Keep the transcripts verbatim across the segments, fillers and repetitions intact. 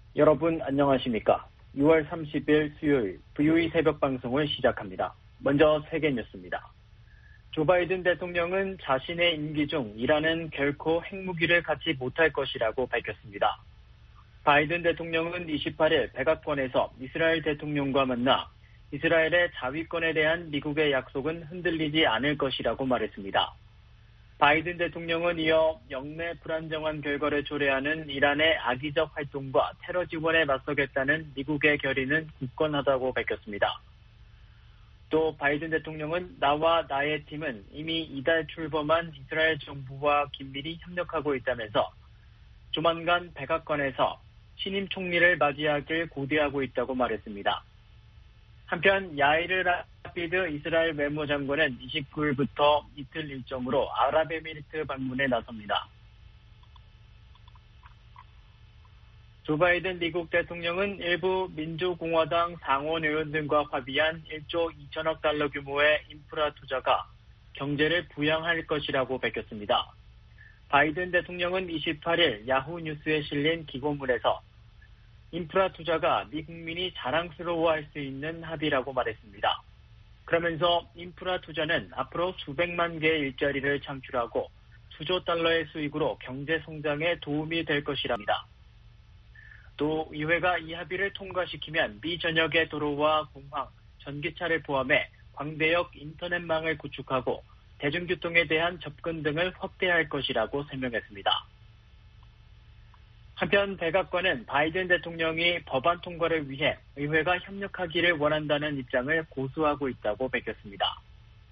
여러분 안녕하십니까? 유월 삼십일 수요일 브이오이 새벽 방송을 시작합니다. 먼저 세계 뉴스입니다. 조 바이든 대통령은 자신의 임기 중 이란은 결코 핵무기를 갖지 못할 것이라고 밝혔습니다. 바이든 대통령은 이십팔일 백악관에서 이스라엘 대통령과 만나 이스라엘의 자위권에 대한 미국의 약속은 흔들리지 않을 것이라고 말했습니다. 바이든 대통령은 이어 영내 불안정한 결과를 초래하는 이란의 악의적 활동과 테러 지원에 맞서겠다는 미국의 결의는 굳건하다고 밝혔습니다. 또 바이든 대통령은 나와 나의 팀은 이미 이달 출범한 이스라엘 정부와 긴밀히 협력하고 있다면서 조만간 백악관에서 신임 총리를 맞이하길 고대하고 있다고 말했습니다. 한편 야이르 라피드 이스라엘 외무장관은 이십구일부터 이틀 일정으로 아랍에미리트 방문에 나섭니다. 조 바이든 미국 대통령은 일부 민주공화당 상원 의원 등과 합의한 일조 이천억 달러 규모의 인프라 투자가 경제를 부양할 것이라고 밝혔습니다. 바이든 대통령은 이십팔일 야후 뉴스에 실린 기고문에서 인프라 투자가 미 국민이 자랑스러워할 수 있는 합의라고 말했습니다. 그러면서 인프라 투자는 앞으로 수백만 개의 일자리를 창출하고 수조 달러의 수익으로 경제 성장에 도움이 될 것이랍니다. 또 의회가 이 합의를 통과시키면 미 전역의 도로와 공항, 전기차를 포함해 광대역 인터넷망을 구축하고 대중교통에 대한 접근 등을 확대할 것이라고 설명했습니다. 한편 백악관은 바이든 대통령이 법안 통과를 위해 의회가 협력하기를 원한다는 입장을 고수하고 있다고 밝혔습니다.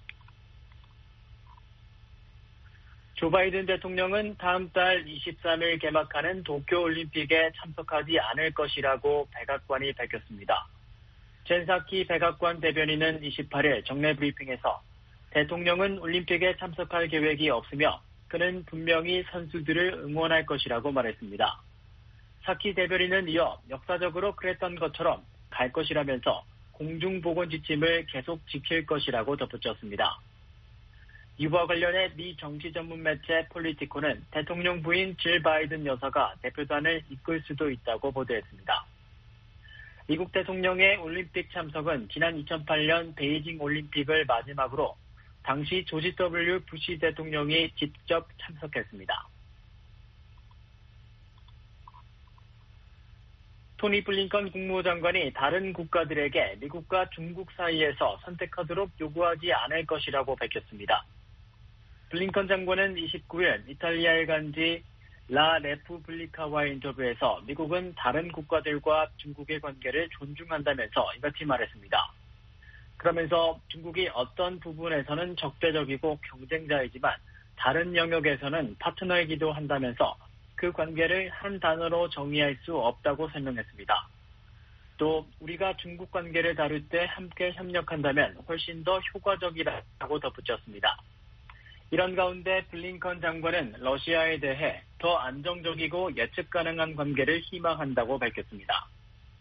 조 바이든 대통령은 다음 달 이십삼일 개막하는 도쿄올림픽에 참석하지 않을 것이라고 백악관이 밝혔습니다. 젠 사키 백악관 대변인은 이십팔일 정례 브리핑에서 대통령은 올림픽에 참석할 계획이 없으며 그는 분명히 선수들을 응원할 것이라고 말했습니다. 사키 대변인은 이어 역사적으로 그랬던 것처럼 갈 것이라면서 공중보건 지침을 계속 지킬 것이라고 덧붙였습니다. 이와 관련해 미 정치 전문 매체 폴리티코는 대통령 부인 질 바이든 여사가 대표단을 이끌 수도 있다고 보도했습니다. 미국 대통령의 올림픽 참석은 지난 이천팔년 베이징 올림픽을 마지막으로 당시 조지 더블유 부시 대통령이 직접 참석했습니다. 토니 블링컨 국무장관이 다른 국가들에게 미국과 중국 사이에서 선택하도록 요구하지 않을 것이라고 밝혔습니다. 블링컨 장관은 이십구일 이탈리아 일간지 라 레푸블리카와의 인터뷰에서 미국은 다른 국가들과 중국의 관계를 존중한다면서 이같이 말했습니다. 그러면서 중국이 어떤 부분에서는 적대적이고 경쟁자이지만 다른 영역에서는 파트너이기도 한다면서 그 관계를 한 단어로 정의할 수 없다고 설명했습니다. 또 우리가 중국 관계를 다룰 때 함께 협력한다면 훨씬 더 효과적이라고 덧붙였습니다. 이런 가운데 블링컨 장관은 러시아에 대해 더 안정적이고 예측 가능한 관계를 희망한다고 밝혔습니다.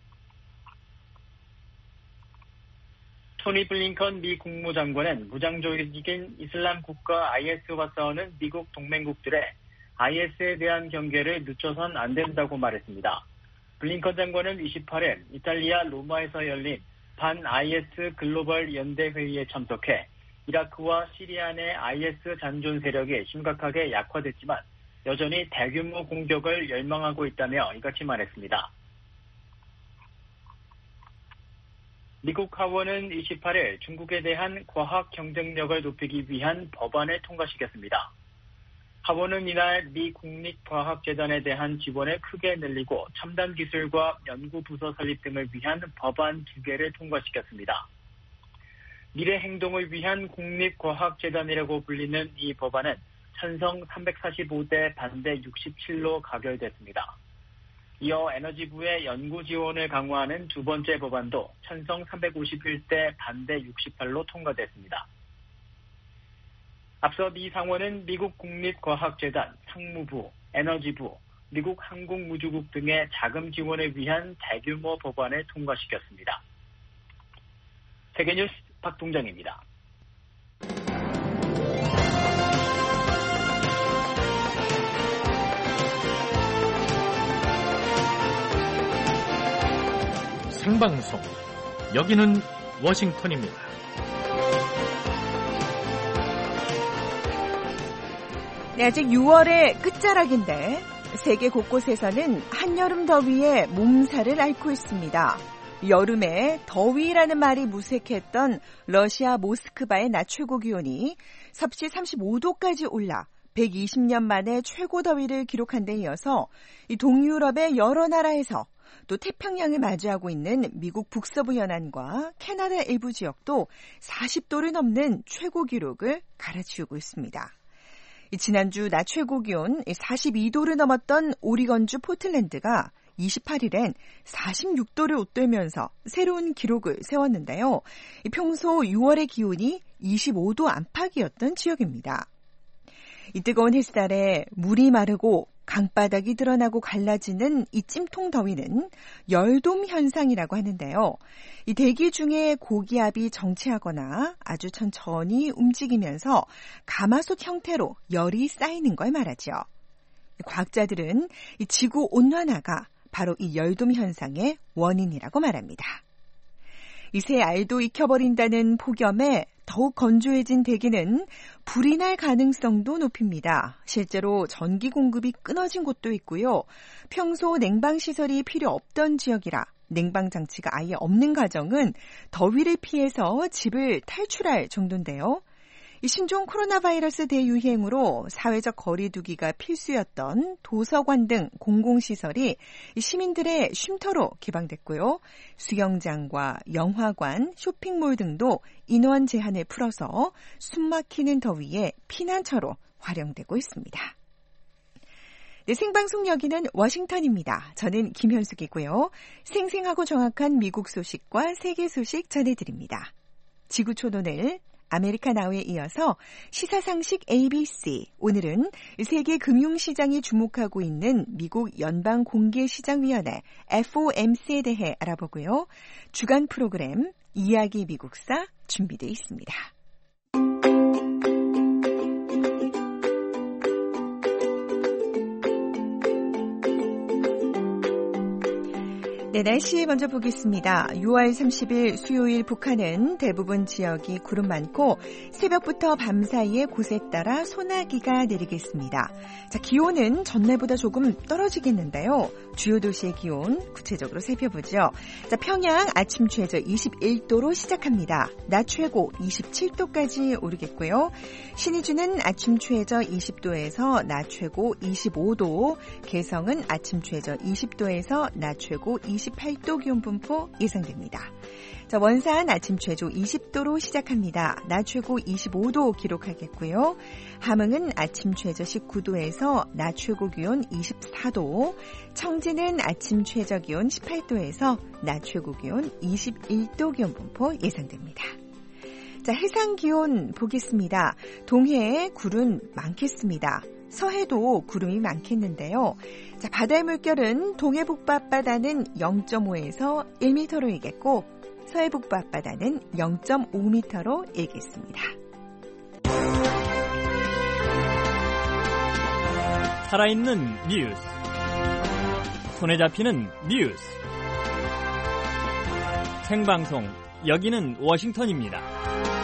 토니 블링컨 미 국무장관은 무장조직인 이슬람 국가 아이에스와 싸우는 미국 동맹국들의 아이에스에 대한 경계를 늦춰선 안 된다고 말했습니다. 블링컨 장관은 이십팔일 이탈리아 로마에서 열린 반 아이에스 글로벌 연대 회의에 참석해 이라크와 시리아 내 아이에스 잔존 세력이 심각하게 약화됐지만 여전히 대규모 공격을 열망하고 있다며 이같이 말했습니다. 미국 하원은 이십팔일 중국에 대한 과학 경쟁력을 높이기 위한 법안을 통과시켰습니다. 하원은 이날 미 국립과학재단에 대한 지원을 크게 늘리고 첨단 기술과 연구부서 설립 등을 위한 법안 두 개를 통과시켰습니다. 미래 행동을 위한 국립과학재단이라고 불리는 이 법안은 찬성 삼백사십오 대 반대 육십칠로 가결됐습니다. 이어 에너지부의 연구 지원을 강화하는 두 번째 법안도 찬성 삼백오십일 대 반대 육십팔로 통과됐습니다. 앞서 미 상원은 미국 국립과학재단, 상무부, 에너지부, 미국 항공우주국 등의 자금 지원을 위한 대규모 법안을 통과시켰습니다. 세계뉴스 박동정입니다. 생방송. 여기는 워싱턴입니다. 네, 아직 유월의 끝자락인데 세계 곳곳에서는 한여름 더위에 몸살을 앓고 있습니다. 여름에 더위라는 말이 무색했던 러시아 모스크바의 낮 최고 기온이 섭씨 삼십오 도까지 올라 백이십 년 만에 최고 더위를 기록한 데 이어서 이 동유럽의 여러 나라에서 또 태평양을 마주하고 있는 미국 북서부 연안과 캐나다 일부 지역도 사십 도를 넘는 최고 기록을 갈아치우고 있습니다. 지난주 낮 최고 기온 사십이 도를 넘었던 오리건주 포틀랜드가 이십팔 일엔 사십육 도를 웃돌면서 새로운 기록을 세웠는데요. 평소 유월의 기온이 이십오 도 안팎이었던 지역입니다. 이 뜨거운 햇살에 물이 마르고 강바닥이 드러나고 갈라지는 이 찜통 더위는 열돔 현상이라고 하는데요. 이 대기 중에 고기압이 정체하거나 아주 천천히 움직이면서 가마솥 형태로 열이 쌓이는 걸 말하죠. 과학자들은 이 지구 온난화가 바로 이 열돔 현상의 원인이라고 말합니다. 이새 알도 익혀버린다는 폭염에 더욱 건조해진 대기는 불이 날 가능성도 높입니다. 실제로 전기 공급이 끊어진 곳도 있고요. 평소 냉방시설이 필요 없던 지역이라 냉방장치가 아예 없는 가정은 더위를 피해서 집을 탈출할 정도인데요. 이 신종 코로나 바이러스 대유행으로 사회적 거리 두기가 필수였던 도서관 등 공공시설이 시민들의 쉼터로 개방됐고요. 수영장과 영화관, 쇼핑몰 등도 인원 제한을 풀어서 숨막히는 더위에 피난처로 활용되고 있습니다. 네, 생방송 여기는 워싱턴입니다. 저는 김현숙이고요. 생생하고 정확한 미국 소식과 세계 소식 전해드립니다. 지구촌오늘 아메리카 나우에 이어서 시사상식 에이비씨. 오늘은 세계 금융시장이 주목하고 있는 미국 연방공개시장위원회 에프오엠씨에 대해 알아보고요. 주간 프로그램 이야기 미국사 준비되어 있습니다. 네, 날씨 먼저 보겠습니다. 유월 삼십일 수요일 북한은 대부분 지역이 구름 많고 새벽부터 밤 사이에 곳에 따라 소나기가 내리겠습니다. 자, 기온은 전날보다 조금 떨어지겠는데요. 주요 도시의 기온 구체적으로 살펴보죠. 자, 평양 아침 최저 이십일 도로 시작합니다. 낮 최고 이십칠 도까지 오르겠고요. 신의주는 아침 최저 이십 도에서 낮 최고 이십오 도, 개성은 아침 최저 이십 도에서 낮 최고 이십팔 도 기온 분포 예상됩니다. 자, 원산 아침 최저 이십 도로 시작합니다. 낮 최고 이십오 도 기록하겠고요. 함흥은 아침 최저 십구 도에서 낮 최고 기온 이십사 도, 청진은 아침 최저 기온 십팔 도에서 낮 최고 기온 이십일 도 기온 분포 예상됩니다. 자, 해상 기온 보겠습니다. 동해에 구름 많겠습니다. 서해도 구름이 많겠는데요. 자, 바다의 물결은 동해 북부 앞바다는 영 점 오에서 일 미터로 일겠고 서해 북부 앞바다는 영 점 오 미터로 일겠습니다. 살아있는 뉴스, 손에 잡히는 뉴스, 생방송 여기는 워싱턴입니다.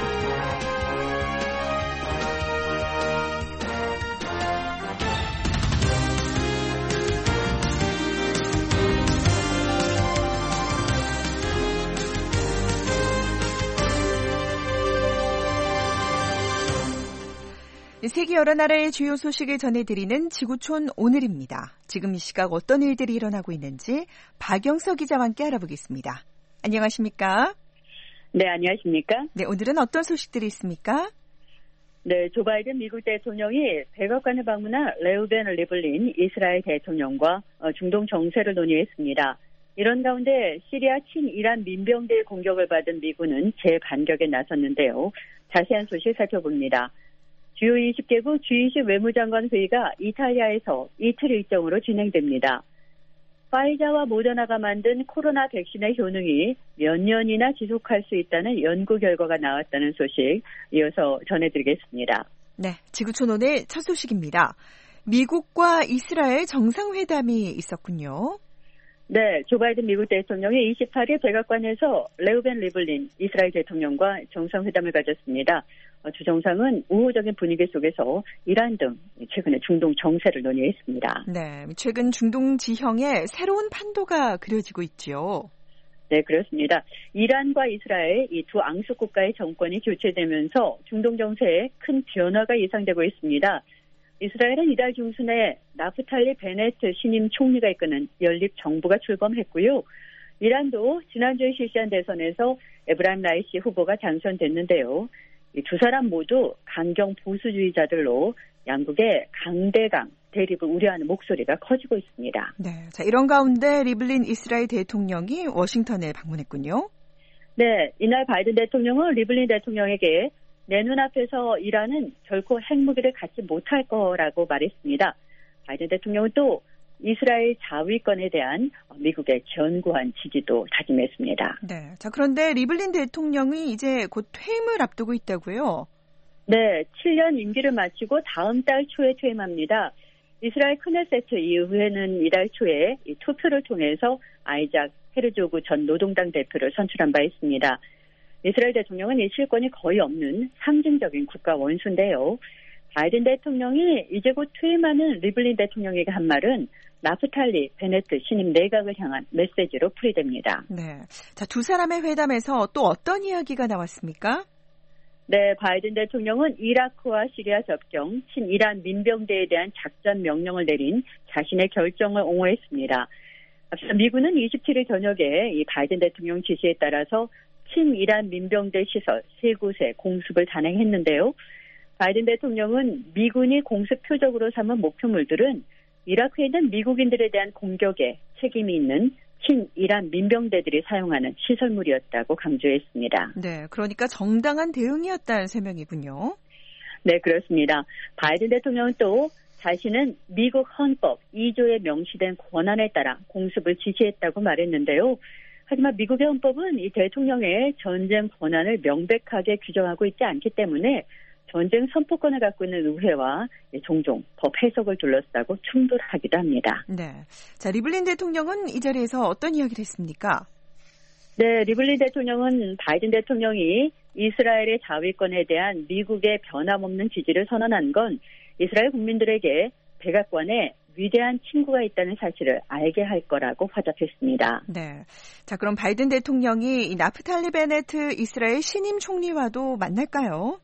세계 여러 나라의 주요 소식을 전해드리는 지구촌 오늘입니다. 지금 이 시각 어떤 일들이 일어나고 있는지 박영서 기자와 함께 알아보겠습니다. 안녕하십니까? 네, 안녕하십니까? 네, 오늘은 어떤 소식들이 있습니까? 네, 조 바이든 미국 대통령이 백악관을 방문한 레우벤 리블린 이스라엘 대통령과 중동 정세를 논의했습니다. 이런 가운데 시리아 친이란 민병대의 공격을 받은 미군은 재반격에 나섰는데요. 자세한 소식 살펴봅니다. 주요 이십 개국 지 이십 외무장관 회의가 이탈리아에서 이틀 일정으로 진행됩니다. 파이자와 모더나가 만든 코로나 백신의 효능이 몇 년이나 지속할 수 있다는 연구 결과가 나왔다는 소식 이어서 전해드리겠습니다. 네, 지구촌 오늘 첫 소식입니다. 미국과 이스라엘 정상회담이 있었군요. 네, 조 바이든 미국 대통령이 이십팔 일 백악관에서 레우벤 리블린 이스라엘 대통령과 정상회담을 가졌습니다. 두 정상은 우호적인 분위기 속에서 이란 등 최근의 중동 정세를 논의했습니다. 네, 최근 중동 지형에 새로운 판도가 그려지고 있죠. 네, 그렇습니다. 이란과 이스라엘 이 두 앙숙 국가의 정권이 교체되면서 중동 정세에 큰 변화가 예상되고 있습니다. 이스라엘은 이달 중순에 나프탈리 베네트 신임 총리가 이끄는 연립 정부가 출범했고요. 이란도 지난주에 실시한 대선에서 에브라임 라이시 후보가 당선됐는데요. 이 두 사람 모두 강경 보수주의자들로 양국의 강대강 대립을 우려하는 목소리가 커지고 있습니다. 네, 자 이런 가운데 리블린 이스라엘 대통령이 워싱턴에 방문했군요. 네, 이날 바이든 대통령은 리블린 대통령에게 내 눈앞에서 이란은 결코 핵무기를 갖지 못할 거라고 말했습니다. 바이든 대통령은 또 이스라엘 자위권에 대한 미국의 견고한 지지도 다짐했습니다. 네, 자 그런데 리블린 대통령이 이제 곧 퇴임을 앞두고 있다고요? 네, 칠 년 임기를 마치고 다음 달 초에 퇴임합니다. 이스라엘 크네세트 이후에는 이달 초에 이 투표를 통해서 아이작 헤르조그 전 노동당 대표를 선출한 바 있습니다. 이스라엘 대통령은 이 실권이 거의 없는 상징적인 국가 원수인데요. 바이든 대통령이 이제 곧 퇴임하는 리블린 대통령에게 한 말은 나프탈리 베네트 신임 내각을 향한 메시지로 풀이됩니다. 네, 자 두 사람의 회담에서 또 어떤 이야기가 나왔습니까? 네, 바이든 대통령은 이라크와 시리아 접경, 친이란 민병대에 대한 작전 명령을 내린 자신의 결정을 옹호했습니다. 앞서 미군은 이십칠 일 저녁에 이 바이든 대통령 지시에 따라서 친이란 민병대 시설 세 곳에 공습을 단행했는데요. 바이든 대통령은 미군이 공습 표적으로 삼은 목표물들은 이라크에 있는 미국인들에 대한 공격에 책임이 있는 친이란 민병대들이 사용하는 시설물이었다고 강조했습니다. 네, 그러니까 정당한 대응이었다는 설명이군요. 네, 그렇습니다. 바이든 대통령은 또 자신은 미국 헌법 이 조에 명시된 권한에 따라 공습을 지시했다고 말했는데요. 하지만 미국의 헌법은 이 대통령의 전쟁 권한을 명백하게 규정하고 있지 않기 때문에 전쟁 선포권을 갖고 있는 의회와 종종 법 해석을 둘러싸고 충돌하기도 합니다. 네, 자 리블린 대통령은 이 자리에서 어떤 이야기를 했습니까? 네, 리블린 대통령은 바이든 대통령이 이스라엘의 자위권에 대한 미국의 변함없는 지지를 선언한 건 이스라엘 국민들에게 백악관에 위대한 친구가 있다는 사실을 알게 할 거라고 화답했습니다. 네, 자 그럼 바이든 대통령이 이 나프탈리 베네트 이스라엘 신임 총리와도 만날까요?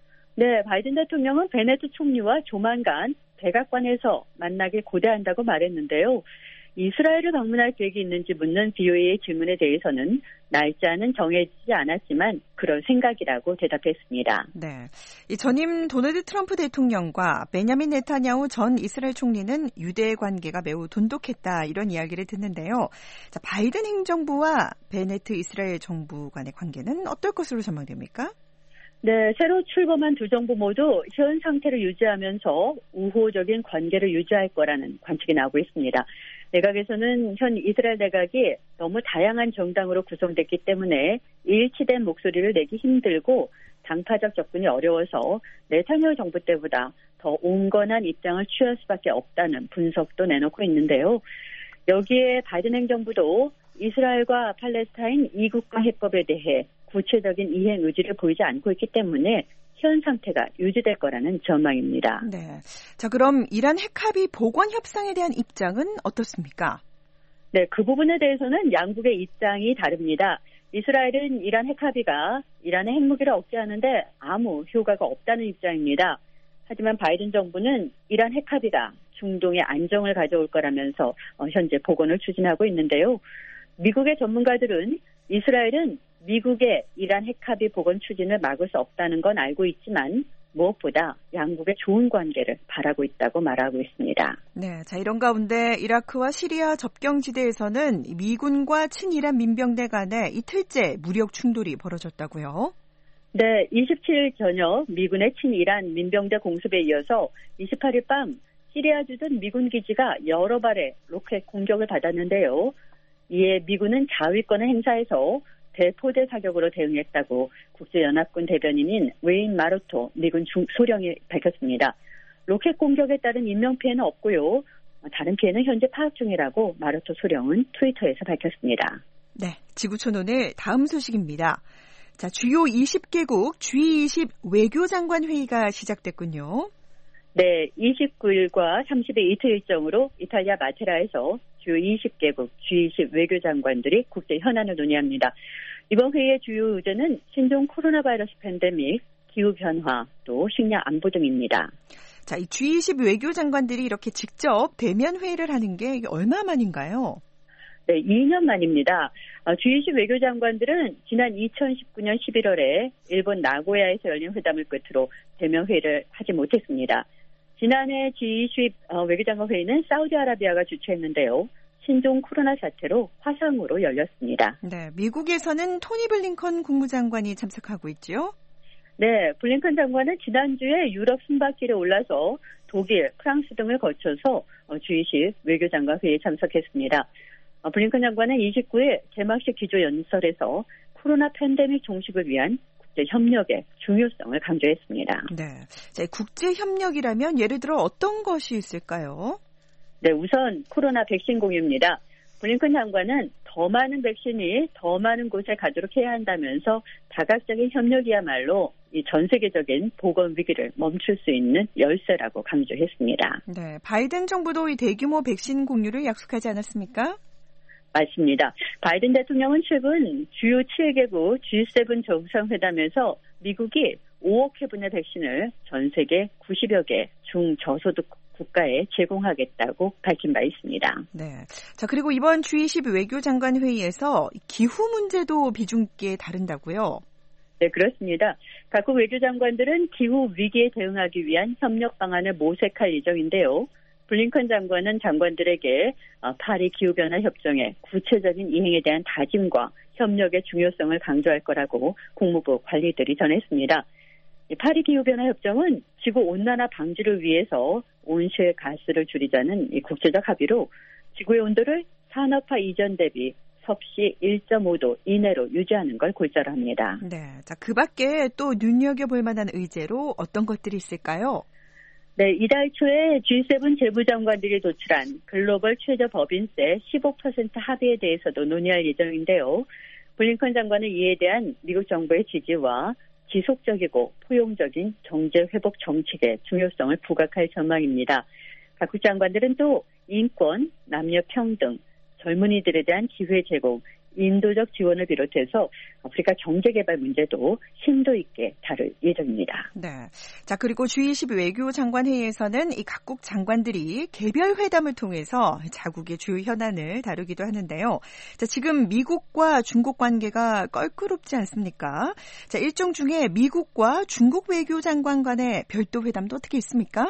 네, 바이든 대통령은 베네트 총리와 조만간 백악관에서 만나길 고대한다고 말했는데요. 이스라엘을 방문할 계획이 있는지 묻는 비오에이의 질문에 대해서는 날짜는 정해지지 않았지만 그럴 생각이라고 대답했습니다. 네, 이 전임 도널드 트럼프 대통령과 베냐민 네타냐후 전 이스라엘 총리는 유대 관계가 매우 돈독했다 이런 이야기를 듣는데요. 자, 바이든 행정부와 베네트 이스라엘 정부 간의 관계는 어떨 것으로 전망됩니까? 네, 새로 출범한 두 정부 모두 현 상태를 유지하면서 우호적인 관계를 유지할 거라는 관측이 나오고 있습니다. 내각에서는 현 이스라엘 내각이 너무 다양한 정당으로 구성됐기 때문에 일치된 목소리를 내기 힘들고 당파적 접근이 어려워서 네타냐후 정부 때보다 더 온건한 입장을 취할 수밖에 없다는 분석도 내놓고 있는데요. 여기에 바이든 행정부도 이스라엘과 팔레스타인 이국가 해법에 대해 구체적인 이행 의지를 보이지 않고 있기 때문에 현 상태가 유지될 거라는 전망입니다. 네, 자 그럼 이란 핵합의 복원 협상에 대한 입장은 어떻습니까? 네, 그 부분에 대해서는 양국의 입장이 다릅니다. 이스라엘은 이란 핵합의가 이란의 핵무기를 억제하는데 아무 효과가 없다는 입장입니다. 하지만 바이든 정부는 이란 핵합의가 중동의 안정을 가져올 거라면서 현재 복원을 추진하고 있는데요. 미국의 전문가들은 이스라엘은 미국의 이란 핵합의 복원 추진을 막을 수 없다는 건 알고 있지만 무엇보다 양국의 좋은 관계를 바라고 있다고 말하고 있습니다. 네, 자 이런 가운데 이라크와 시리아 접경지대에서는 미군과 친이란 민병대 간에 이틀째 무력 충돌이 벌어졌다고요? 네, 이십칠 일 저녁 미군의 친이란 민병대 공습에 이어서 이십팔 일 밤 시리아 주둔 미군 기지가 여러 발의 로켓 공격을 받았는데요. 이에 미군은 자위권을 행사해서 대포대 사격으로 대응했다고 국제연합군 대변인인 웨인 마르토 미군 중, 소령이 밝혔습니다. 로켓 공격에 따른 인명피해는 없고요. 다른 피해는 현재 파악 중이라고 마르토 소령은 트위터에서 밝혔습니다. 네, 지구촌 오늘 다음 소식입니다. 자, 주요 이십 개국 지 이십 외교장관 회의가 시작됐군요. 네, 이십구 일과 삼십 일 이틀 일정으로 이탈리아 마테라에서 주요 이십 개국 지 이십 외교장관들이 국제 현안을 논의합니다. 이번 회의의 주요 의제는 신종 코로나 바이러스 팬데믹, 기후변화, 또 식량 안보 등입니다. 자, 이 지 이십 외교장관들이 이렇게 직접 대면 회의를 하는 게 얼마 만인가요? 네, 이 년 만입니다. 지 이십 외교장관들은 지난 이천십구 년 십일월에 일본 나고야에서 열린 회담을 끝으로 대면 회의를 하지 못했습니다. 지난해 지 이십 외교장관 회의는 사우디아라비아가 주최했는데요. 신종 코로나 사태로 화상으로 열렸습니다. 네, 미국에서는 토니 블링컨 국무장관이 참석하고 있죠? 네, 블링컨 장관은 지난주에 유럽 순방길에 올라서 독일, 프랑스 등을 거쳐서 지 이십 외교장관 회의에 참석했습니다. 블링컨 장관은 이십구 일 개막식 기조연설에서 코로나 팬데믹 종식을 위한 국제 협력의 중요성을 강조했습니다. 네, 자, 국제 협력이라면 예를 들어 어떤 것이 있을까요? 네, 우선 코로나 백신 공유입니다. 블링컨 장관은 더 많은 백신이 더 많은 곳에 가도록 해야 한다면서 다각적인 협력이야말로 이 전 세계적인 보건 위기를 멈출 수 있는 열쇠라고 강조했습니다. 네, 바이든 정부도 이 대규모 백신 공유를 약속하지 않았습니까? 맞습니다. 바이든 대통령은 최근 주요 칠 개국 지 세븐 정상회담에서 미국이 오억 회분의 백신을 전 세계 구십여 개 중저소득 국가에 제공하겠다고 밝힌 바 있습니다. 네. 자, 그리고 이번 지 이십 외교장관 회의에서 기후 문제도 비중 있게 다룬다고요? 네, 그렇습니다. 각국 외교장관들은 기후 위기에 대응하기 위한 협력 방안을 모색할 예정인데요. 블링컨 장관은 장관들에게 파리 기후변화 협정의 구체적인 이행에 대한 다짐과 협력의 중요성을 강조할 거라고 국무부 관리들이 전했습니다. 파리 기후변화 협정은 지구 온난화 방지를 위해서 온실가스를 줄이자는 이 국제적 합의로 지구의 온도를 산업화 이전 대비 섭씨 일 점 오 도 이내로 유지하는 걸 골자로 합니다. 네, 자, 그 밖에 또 눈여겨볼 만한 의제로 어떤 것들이 있을까요? 네, 이달 초에 지 세븐 재무장관들이 도출한 글로벌 최저 법인세 십오 퍼센트 합의에 대해서도 논의할 예정인데요. 블링컨 장관은 이에 대한 미국 정부의 지지와 지속적이고 포용적인 경제 회복 정책의 중요성을 부각할 전망입니다. 각국 장관들은 또 인권, 남녀 평등, 젊은이들에 대한 기회 제공, 인도적 지원을 비롯해서 아프리카 경제개발 문제도 심도 있게 다룰 예정입니다. 네. 자, 그리고 지 이십 외교장관 회의에서는 이 각국 장관들이 개별 회담을 통해서 자국의 주요 현안을 다루기도 하는데요. 자, 지금 미국과 중국 관계가 껄끄럽지 않습니까? 자, 일정 중에 미국과 중국 외교장관 간의 별도 회담도 어떻게 있습니까?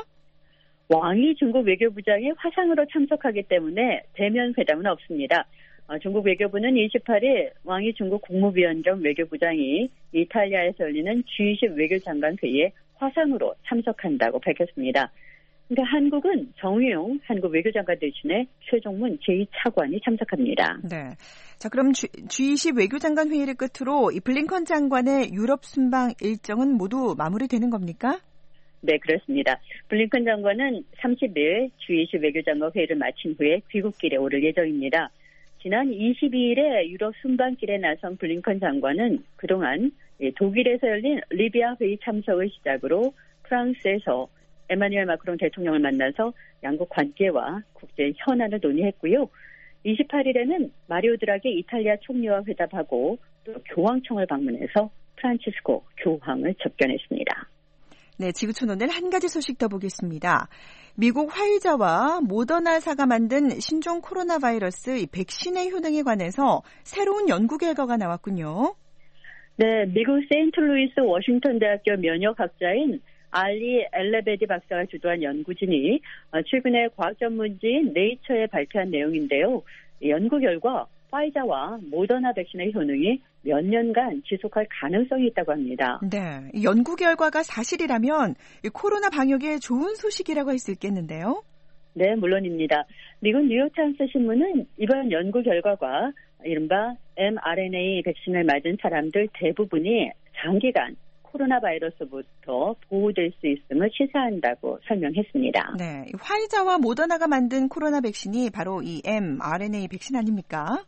왕이 중국 외교부장이 화상으로 참석하기 때문에 대면 회담은 없습니다. 중국 외교부는 이십팔 일 왕이 중국 국무위원 겸 외교부장이 이탈리아에서 열리는 지 이십 외교장관 회의에 화상으로 참석한다고 밝혔습니다. 그러니까 한국은 정의용 한국 외교장관 대신에 최종문 제이 차관이 참석합니다. 네. 자, 그럼 지 이십 외교장관 회의를 끝으로 이 블링컨 장관의 유럽 순방 일정은 모두 마무리되는 겁니까? 네, 그렇습니다. 블링컨 장관은 삼십 일 지 이십 외교장관 회의를 마친 후에 귀국길에 오를 예정입니다. 지난 이십이 일에 유럽 순방길에 나선 블링컨 장관은 그동안 독일에서 열린 리비아 회의 참석을 시작으로 프랑스에서 에마뉘엘 마크롱 대통령을 만나서 양국 관계와 국제 현안을 논의했고요. 이십팔 일에는 마리오 드라기 이탈리아 총리와 회담하고 또 교황청을 방문해서 프란치스코 교황을 접견했습니다. 네, 지구촌 오늘 한 가지 소식 더 보겠습니다. 미국 화이자와 모더나사가 만든 신종 코로나 바이러스 백신의 효능에 관해서 새로운 연구 결과가 나왔군요. 네, 미국 세인트루이스 워싱턴 대학교 면역학자인 알리 엘레베디 박사가 주도한 연구진이 최근에 과학 전문지인 네이처에 발표한 내용인데요. 연구 결과 화이자와 모더나 백신의 효능이 몇 년간 지속할 가능성이 있다고 합니다. 네, 연구 결과가 사실이라면 코로나 방역에 좋은 소식이라고 할 수 있겠는데요? 네, 물론입니다. 미국 뉴욕타임스 신문은 이번 연구 결과가 이른바 엠알엔에이 백신을 맞은 사람들 대부분이 장기간 코로나 바이러스부터 보호될 수 있음을 시사한다고 설명했습니다. 네, 화이자와 모더나가 만든 코로나 백신이 바로 이 엠알엔에이 백신 아닙니까?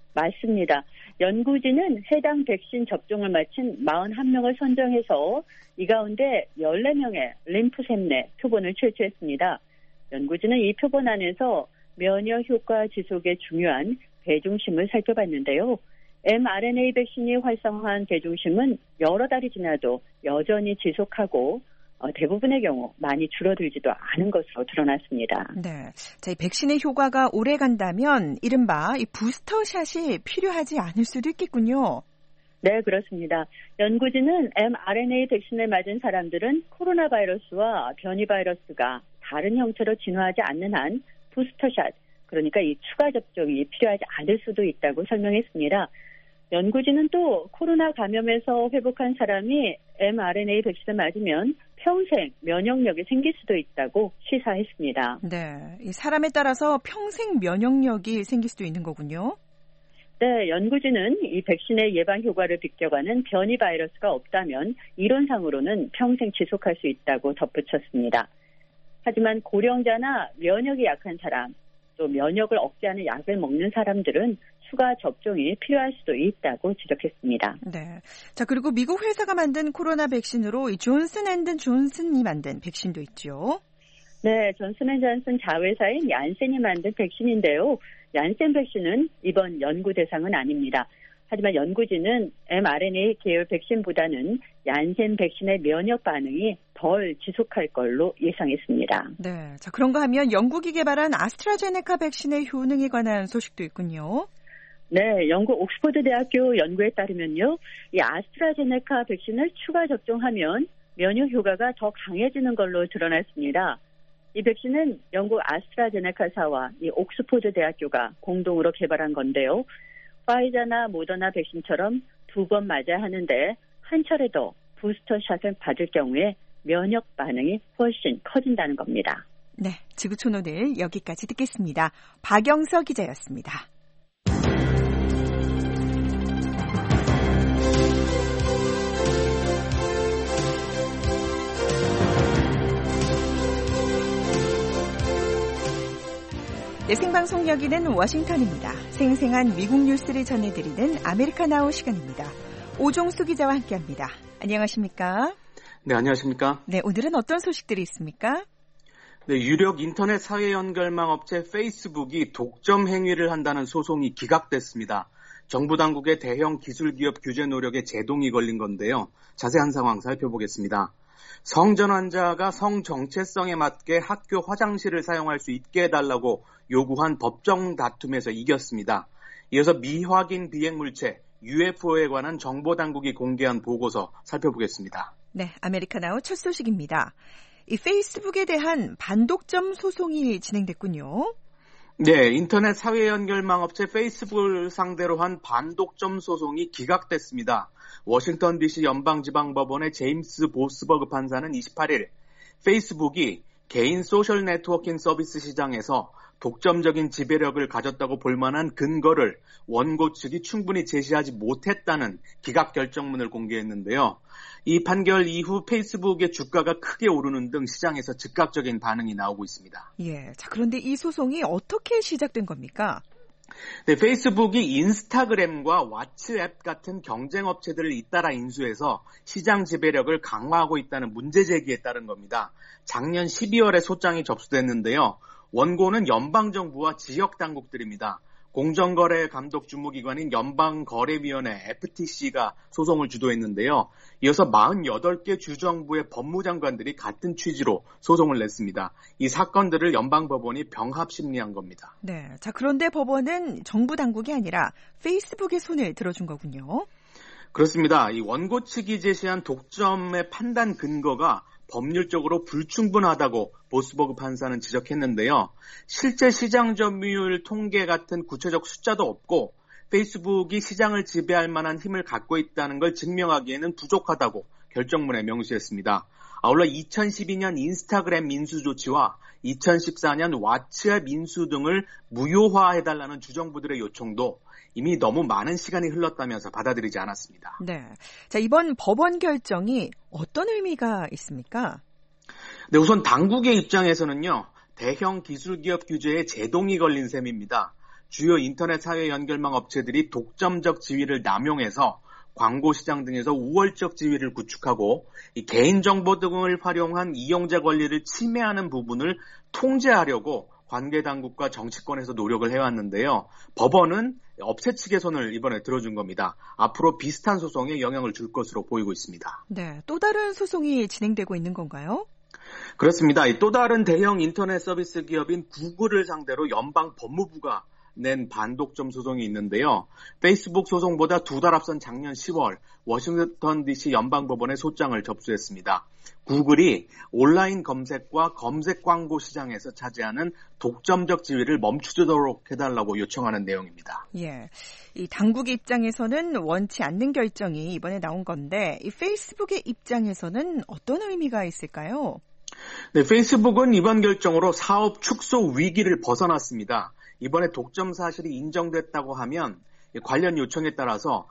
맞습니다. 연구진은 해당 백신 접종을 마친 사십일 명을 선정해서 이 가운데 열네 명의 림프샘 내 표본을 채취했습니다. 연구진은 이 표본 안에서 면역 효과 지속에 중요한 배중심을 살펴봤는데요. 엠알엔에이 백신이 활성화한 배중심은 여러 달이 지나도 여전히 지속하고 어, 대부분의 경우 많이 줄어들지도 않은 것으로 드러났습니다. 네, 자, 이 백신의 효과가 오래 간다면 이른바 이 부스터샷이 필요하지 않을 수도 있겠군요. 네, 그렇습니다. 연구진은 엠알엔에이 백신을 맞은 사람들은 코로나 바이러스와 변이 바이러스가 다른 형태로 진화하지 않는 한 부스터샷, 그러니까 이 추가 접종이 필요하지 않을 수도 있다고 설명했습니다. 연구진은 또 코로나 감염에서 회복한 사람이 엠알엔에이 백신을 맞으면 평생 면역력이 생길 수도 있다고 시사했습니다. 네, 이 사람에 따라서 평생 면역력이 생길 수도 있는 거군요. 네, 연구진은 이 백신의 예방 효과를 비껴가는 변이 바이러스가 없다면 이론상으로는 평생 지속할 수 있다고 덧붙였습니다. 하지만 고령자나 면역이 약한 사람, 또 면역을 억제하는 약을 먹는 사람들은 추가 접종이 필요할 수도 있다고 지적했습니다. 네. 자, 그리고 미국 회사가 만든 코로나 백신으로 이 존슨 앤드 존슨이 만든 백신도 있죠. 네, 존슨 앤 존슨 자회사인 얀센이 만든 백신인데요. 얀센 백신은 이번 연구 대상은 아닙니다. 하지만 연구진은 엠알엔에이 계열 백신보다는 얀센 백신의 면역 반응이 덜 지속할 걸로 예상했습니다. 네, 자, 그런가 하면 영국이 개발한 아스트라제네카 백신의 효능에 관한 소식도 있군요. 네, 영국 옥스퍼드 대학교 연구에 따르면요, 이 아스트라제네카 백신을 추가 접종하면 면역 효과가 더 강해지는 걸로 드러났습니다. 이 백신은 영국 아스트라제네카사와 이 옥스퍼드 대학교가 공동으로 개발한 건데요. 파이자나 모더나 백신처럼 두 번 맞아야 하는데 한 차례 더 부스터샷을 받을 경우에 면역 반응이 훨씬 커진다는 겁니다. 네, 지구촌 오늘 여기까지 듣겠습니다. 박영서 기자였습니다. 네, 생방송 여기는 워싱턴입니다. 생생한 미국 뉴스를 전해드리는 아메리카나우 시간입니다. 오종수 기자와 함께합니다. 안녕하십니까? 네, 안녕하십니까? 네, 오늘은 어떤 소식들이 있습니까? 네, 유력 인터넷 사회 연결망 업체 페이스북이 독점 행위를 한다는 소송이 기각됐습니다. 정부 당국의 대형 기술 기업 규제 노력에 제동이 걸린 건데요. 자세한 상황 살펴보겠습니다. 성전환자가 성 정체성에 맞게 학교 화장실을 사용할 수 있게 해달라고 요구한 법정 다툼에서 이겼습니다. 이어서 미확인 비행물체 유에프오에 관한 정보당국이 공개한 보고서 살펴보겠습니다. 네, 아메리카나우 첫 소식입니다. 이 페이스북에 대한 반독점 소송이 진행됐군요. 네, 인터넷 사회 연결망 업체 페이스북을 상대로 한 반독점 소송이 기각됐습니다. 워싱턴 디씨 연방지방법원의 제임스 보스버그 판사는 이십팔일 페이스북이 개인 소셜 네트워킹 서비스 시장에서 독점적인 지배력을 가졌다고 볼 만한 근거를 원고 측이 충분히 제시하지 못했다는 기각 결정문을 공개했는데요. 이 판결 이후 페이스북의 주가가 크게 오르는 등 시장에서 즉각적인 반응이 나오고 있습니다. 예, 자, 그런데 이 소송이 어떻게 시작된 겁니까? 네, 페이스북이 인스타그램과 왓츠앱 같은 경쟁 업체들을 잇따라 인수해서 시장 지배력을 강화하고 있다는 문제 제기에 따른 겁니다. 작년 십이월에 소장이 접수됐는데요. 원고는 연방정부와 지역 당국들입니다. 공정거래 감독 주무기관인 연방거래위원회 에프티씨가 소송을 주도했는데요. 이어서 사십팔 개 주정부의 법무장관들이 같은 취지로 소송을 냈습니다. 이 사건들을 연방법원이 병합 심리한 겁니다. 네, 자, 그런데 법원은 정부 당국이 아니라 페이스북의 손을 들어준 거군요. 그렇습니다. 이 원고 측이 제시한 독점의 판단 근거가 법률적으로 불충분하다고 보스버그 판사는 지적했는데요. 실제 시장 점유율 통계 같은 구체적 숫자도 없고 페이스북이 시장을 지배할 만한 힘을 갖고 있다는 걸 증명하기에는 부족하다고 결정문에 명시했습니다. 아울러 이천십이년 인스타그램 인수 조치와 이천십사년 왓츠앱 인수 등을 무효화해달라는 주정부들의 요청도 이미 너무 많은 시간이 흘렀다면서 받아들이지 않았습니다. 네. 자, 이번 법원 결정이 어떤 의미가 있습니까? 네, 우선 당국의 입장에서는요. 대형 기술기업 규제에 제동이 걸린 셈입니다. 주요 인터넷 사회 연결망 업체들이 독점적 지위를 남용해서 광고 시장 등에서 우월적 지위를 구축하고 이 개인정보 등을 활용한 이용자 권리를 침해하는 부분을 통제하려고 관계 당국과 정치권에서 노력을 해왔는데요. 법원은 업체 측의 손을 이번에 들어준 겁니다. 앞으로 비슷한 소송에 영향을 줄 것으로 보이고 있습니다. 네, 또 다른 소송이 진행되고 있는 건가요? 그렇습니다. 또 다른 대형 인터넷 서비스 기업인 구글을 상대로 연방 법무부가 낸 반독점 소송이 있는데요. 페이스북 소송보다 두 달 앞선 작년 시월 워싱턴 디씨 연방법원에 소장을 접수했습니다. 구글이 온라인 검색과 검색 광고 시장에서 차지하는 독점적 지위를 멈추도록 해달라고 요청하는 내용입니다. 예, 이 당국 입장에서는 원치 않는 결정이 이번에 나온 건데 이 페이스북의 입장에서는 어떤 의미가 있을까요? 네, 페이스북은 이번 결정으로 사업 축소 위기를 벗어났습니다. 이번에 독점 사실이 인정됐다고 하면 관련 요청에 따라서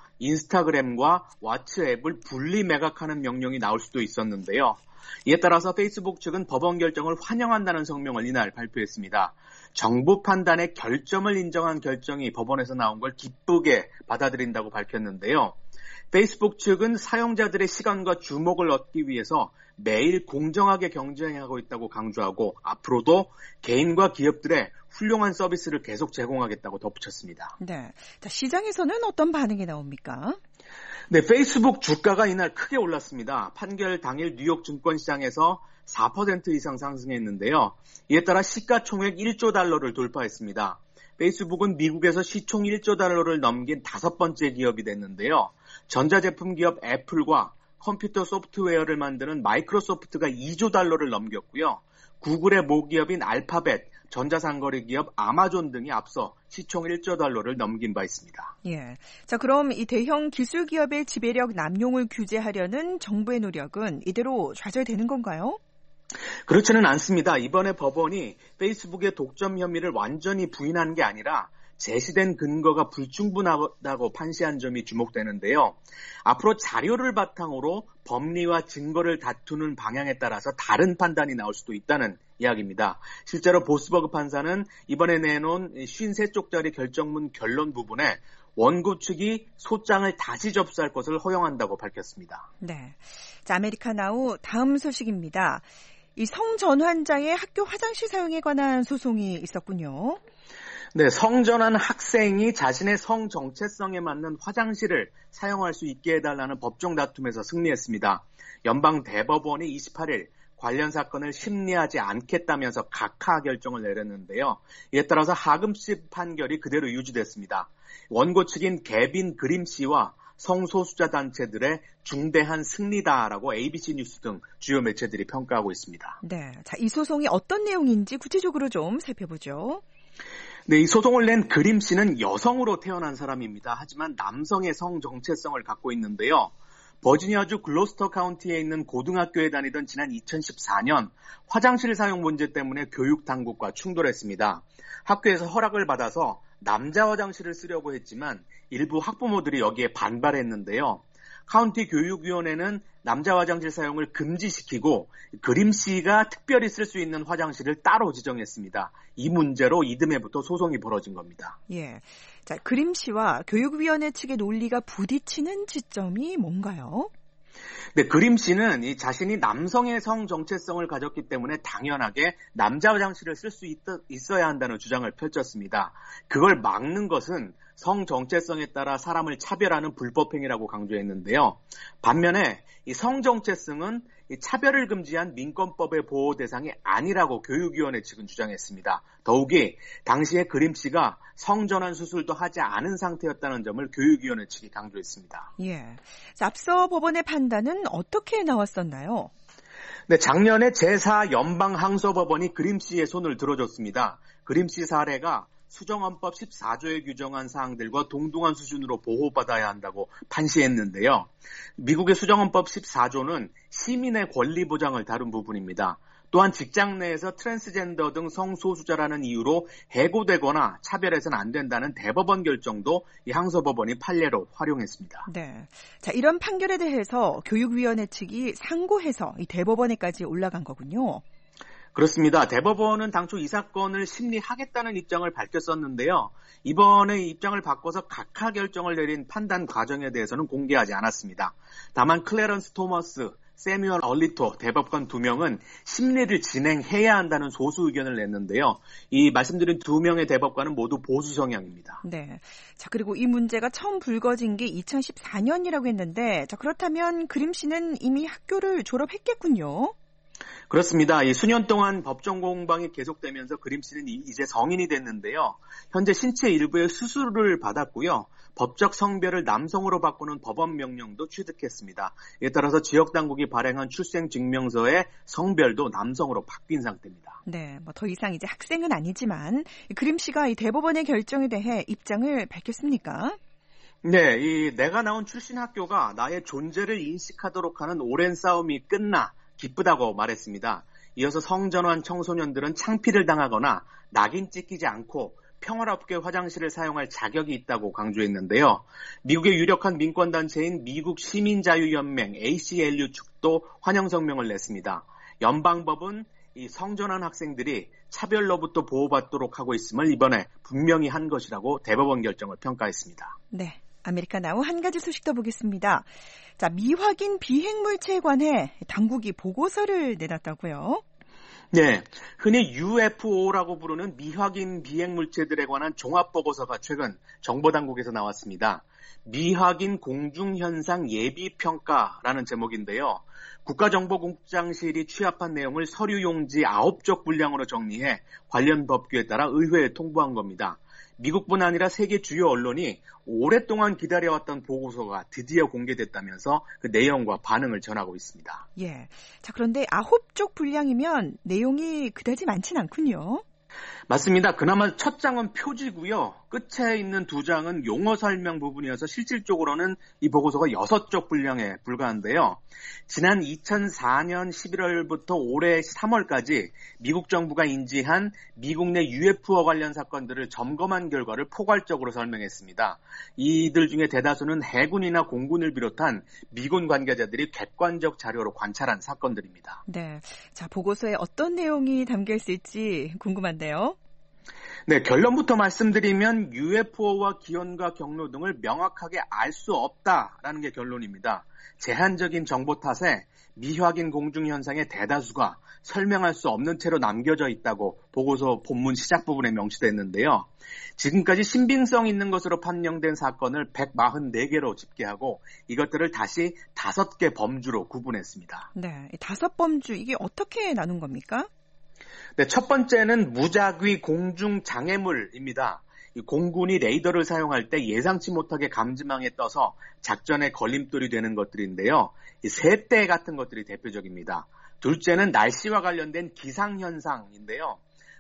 인스타그램과 왓츠앱을 분리 매각하는 명령이 나올 수도 있었는데요. 이에 따라서 페이스북 측은 법원 결정을 환영한다는 성명을 이날 발표했습니다. 정부 판단의 결점을 인정한 결정이 법원에서 나온 걸 기쁘게 받아들인다고 밝혔는데요. 페이스북 측은 사용자들의 시간과 주목을 얻기 위해서 매일 공정하게 경쟁하고 있다고 강조하고 앞으로도 개인과 기업들의 훌륭한 서비스를 계속 제공하겠다고 덧붙였습니다. 네, 자, 시장에서는 어떤 반응이 나옵니까? 네, 페이스북 주가가 이날 크게 올랐습니다. 판결 당일 뉴욕 증권시장에서 사 퍼센트 이상 상승했는데요. 이에 따라 시가총액 일조 달러를 돌파했습니다. 페이스북은 미국에서 시총 일조 달러를 넘긴 다섯 번째 기업이 됐는데요. 전자제품 기업 애플과 컴퓨터 소프트웨어를 만드는 마이크로소프트가 이조 달러를 넘겼고요. 구글의 모기업인 알파벳, 전자상거래 기업 아마존 등이 앞서 시총 일조 달러를 넘긴 바 있습니다. 예. 자, 그럼 이 대형 기술 기업의 지배력 남용을 규제하려는 정부의 노력은 이대로 좌절되는 건가요? 그렇지는 않습니다. 이번에 법원이 페이스북의 독점 혐의를 완전히 부인한 게 아니라 제시된 근거가 불충분하다고 판시한 점이 주목되는데요. 앞으로 자료를 바탕으로 법리와 증거를 다투는 방향에 따라서 다른 판단이 나올 수도 있다는 이야기입니다. 실제로 보스버그 판사는 이번에 내놓은 오십삼 쪽짜리 결정문 결론 부분에 원고 측이 소장을 다시 접수할 것을 허용한다고 밝혔습니다. 네, 자, 아메리카나우 다음 소식입니다. 이 성전환자의 학교 화장실 사용에 관한 소송이 있었군요. 네, 성전환 학생이 자신의 성 정체성에 맞는 화장실을 사용할 수 있게 해달라는 법정 다툼에서 승리했습니다. 연방 대법원이 이십팔일 관련 사건을 심리하지 않겠다면서 각하 결정을 내렸는데요. 이에 따라서 하금씨 판결이 그대로 유지됐습니다. 원고 측인 개빈 그림 씨와 성소수자 단체들의 중대한 승리다라고 에이비씨 뉴스 등 주요 매체들이 평가하고 있습니다. 네, 자, 이 소송이 어떤 내용인지 구체적으로 좀 살펴보죠. 네, 이 소송을 낸 그림 씨는 여성으로 태어난 사람입니다. 하지만 남성의 성 정체성을 갖고 있는데요. 버지니아주 글로스터 카운티에 있는 고등학교에 다니던 지난 이천십사년 화장실 사용 문제 때문에 교육 당국과 충돌했습니다. 학교에서 허락을 받아서 남자 화장실을 쓰려고 했지만 일부 학부모들이 여기에 반발했는데요. 카운티 교육위원회는 남자 화장실 사용을 금지시키고 그림 씨가 특별히 쓸 수 있는 화장실을 따로 지정했습니다. 이 문제로 이듬해부터 소송이 벌어진 겁니다. 예, 자, 그림 씨와 교육위원회 측의 논리가 부딪히는 지점이 뭔가요? 네, 그림 씨는 이 자신이 남성의 성 정체성을 가졌기 때문에 당연하게 남자 화장실을 쓸 수 있어야 한다는 주장을 펼쳤습니다. 그걸 막는 것은 성 정체성에 따라 사람을 차별하는 불법행위라고 강조했는데요. 반면에 이 성 정체성은 이 차별을 금지한 민권법의 보호 대상이 아니라고 교육위원회 측은 주장했습니다. 더욱이 당시에 그림 씨가 성전환 수술도 하지 않은 상태였다는 점을 교육위원회 측이 강조했습니다. 예, 자, 앞서 법원의 판단은 어떻게 나왔었나요? 네, 작년에 제사 연방항소법원이 그림 씨의 손을 들어줬습니다. 그림 씨 사례가 수정헌법 십사조에 규정한 사항들과 동등한 수준으로 보호받아야 한다고 판시했는데요. 미국의 수정헌법 십사조는 시민의 권리 보장을 다룬 부분입니다. 또한 직장 내에서 트랜스젠더 등 성소수자라는 이유로 해고되거나 차별해서는 안 된다는 대법원 결정도 이 항소법원이 판례로 활용했습니다. 네, 자 이런 판결에 대해서 교육위원회 측이 상고해서 이 대법원에까지 올라간 거군요. 그렇습니다. 대법원은 당초 이 사건을 심리하겠다는 입장을 밝혔었는데요. 이번에 입장을 바꿔서 각하 결정을 내린 판단 과정에 대해서는 공개하지 않았습니다. 다만 클래런스 토머스, 세뮤얼 얼리토 대법관 두 명은 심리를 진행해야 한다는 소수 의견을 냈는데요. 이 말씀드린 두 명의 대법관은 모두 보수 성향입니다. 네. 자, 그리고 이 문제가 처음 불거진 게 이천십사 년이라고 했는데, 자, 그렇다면 그림 씨는 이미 학교를 졸업했겠군요. 그렇습니다. 이 수년 동안 법정 공방이 계속되면서 그림 씨는 이제 성인이 됐는데요. 현재 신체 일부의 수술을 받았고요. 법적 성별을 남성으로 바꾸는 법원 명령도 취득했습니다. 이에 따라서 지역 당국이 발행한 출생 증명서의 성별도 남성으로 바뀐 상태입니다. 네, 뭐 더 이상 이제 학생은 아니지만 그림 씨가 이 대법원의 결정에 대해 입장을 밝혔습니까? 네, 이 내가 나온 출신 학교가 나의 존재를 인식하도록 하는 오랜 싸움이 끝나 기쁘다고 말했습니다. 이어서 성전환 청소년들은 창피를 당하거나 낙인 찍히지 않고 평화롭게 화장실을 사용할 자격이 있다고 강조했는데요. 미국의 유력한 민권단체인 미국 시민자유연맹 에이씨엘유 측도 환영 성명을 냈습니다. 연방법은 이 성전환 학생들이 차별로부터 보호받도록 하고 있음을 이번에 분명히 한 것이라고 대법원 결정을 평가했습니다. 네. 아메리카나우 한 가지 소식 더 보겠습니다. 자, 미확인 비핵물체에 관해 당국이 보고서를 내놨다고요? 네, 흔히 유에프오라고 부르는 미확인 비핵물체들에 관한 종합보고서가 최근 정보당국에서 나왔습니다. 미확인 공중현상 예비평가라는 제목인데요. 국가정보국장실이 취합한 내용을 서류용지 아홉 쪽 분량으로 정리해 관련 법규에 따라 의회에 통보한 겁니다. 미국뿐 아니라 세계 주요 언론이 오랫동안 기다려왔던 보고서가 드디어 공개됐다면서 그 내용과 반응을 전하고 있습니다. 예. 자, 그런데 아홉 쪽 분량이면 내용이 그다지 많진 않군요. 맞습니다. 그나마 첫 장은 표지고요. 끝에 있는 두 장은 용어 설명 부분이어서 실질적으로는 이 보고서가 여섯 쪽 분량에 불과한데요. 지난 이천사 년 십일월부터 올해 삼월까지 미국 정부가 인지한 미국 내 유에프오 관련 사건들을 점검한 결과를 포괄적으로 설명했습니다. 이들 중에 대다수는 해군이나 공군을 비롯한 미군 관계자들이 객관적 자료로 관찰한 사건들입니다. 네, 자 보고서에 어떤 내용이 담겨 있을지 궁금한데요. 네, 결론부터 말씀드리면 유에프오와 기원과 경로 등을 명확하게 알 수 없다라는 게 결론입니다. 제한적인 정보 탓에 미확인 공중현상의 대다수가 설명할 수 없는 채로 남겨져 있다고 보고서 본문 시작 부분에 명시됐는데요. 지금까지 신빙성 있는 것으로 판명된 사건을 백사십사 개로 집계하고 이것들을 다시 다섯 개 범주로 구분했습니다. 네, 다섯 범주 이게 어떻게 나눈 겁니까? 네, 첫 번째는 무작위 공중 장애물입니다. 이 공군이 레이더를 사용할 때 예상치 못하게 감지망에 떠서 작전에 걸림돌이 되는 것들인데요. 이 새떼 같은 것들이 대표적입니다. 둘째는 날씨와 관련된 기상현상인데요.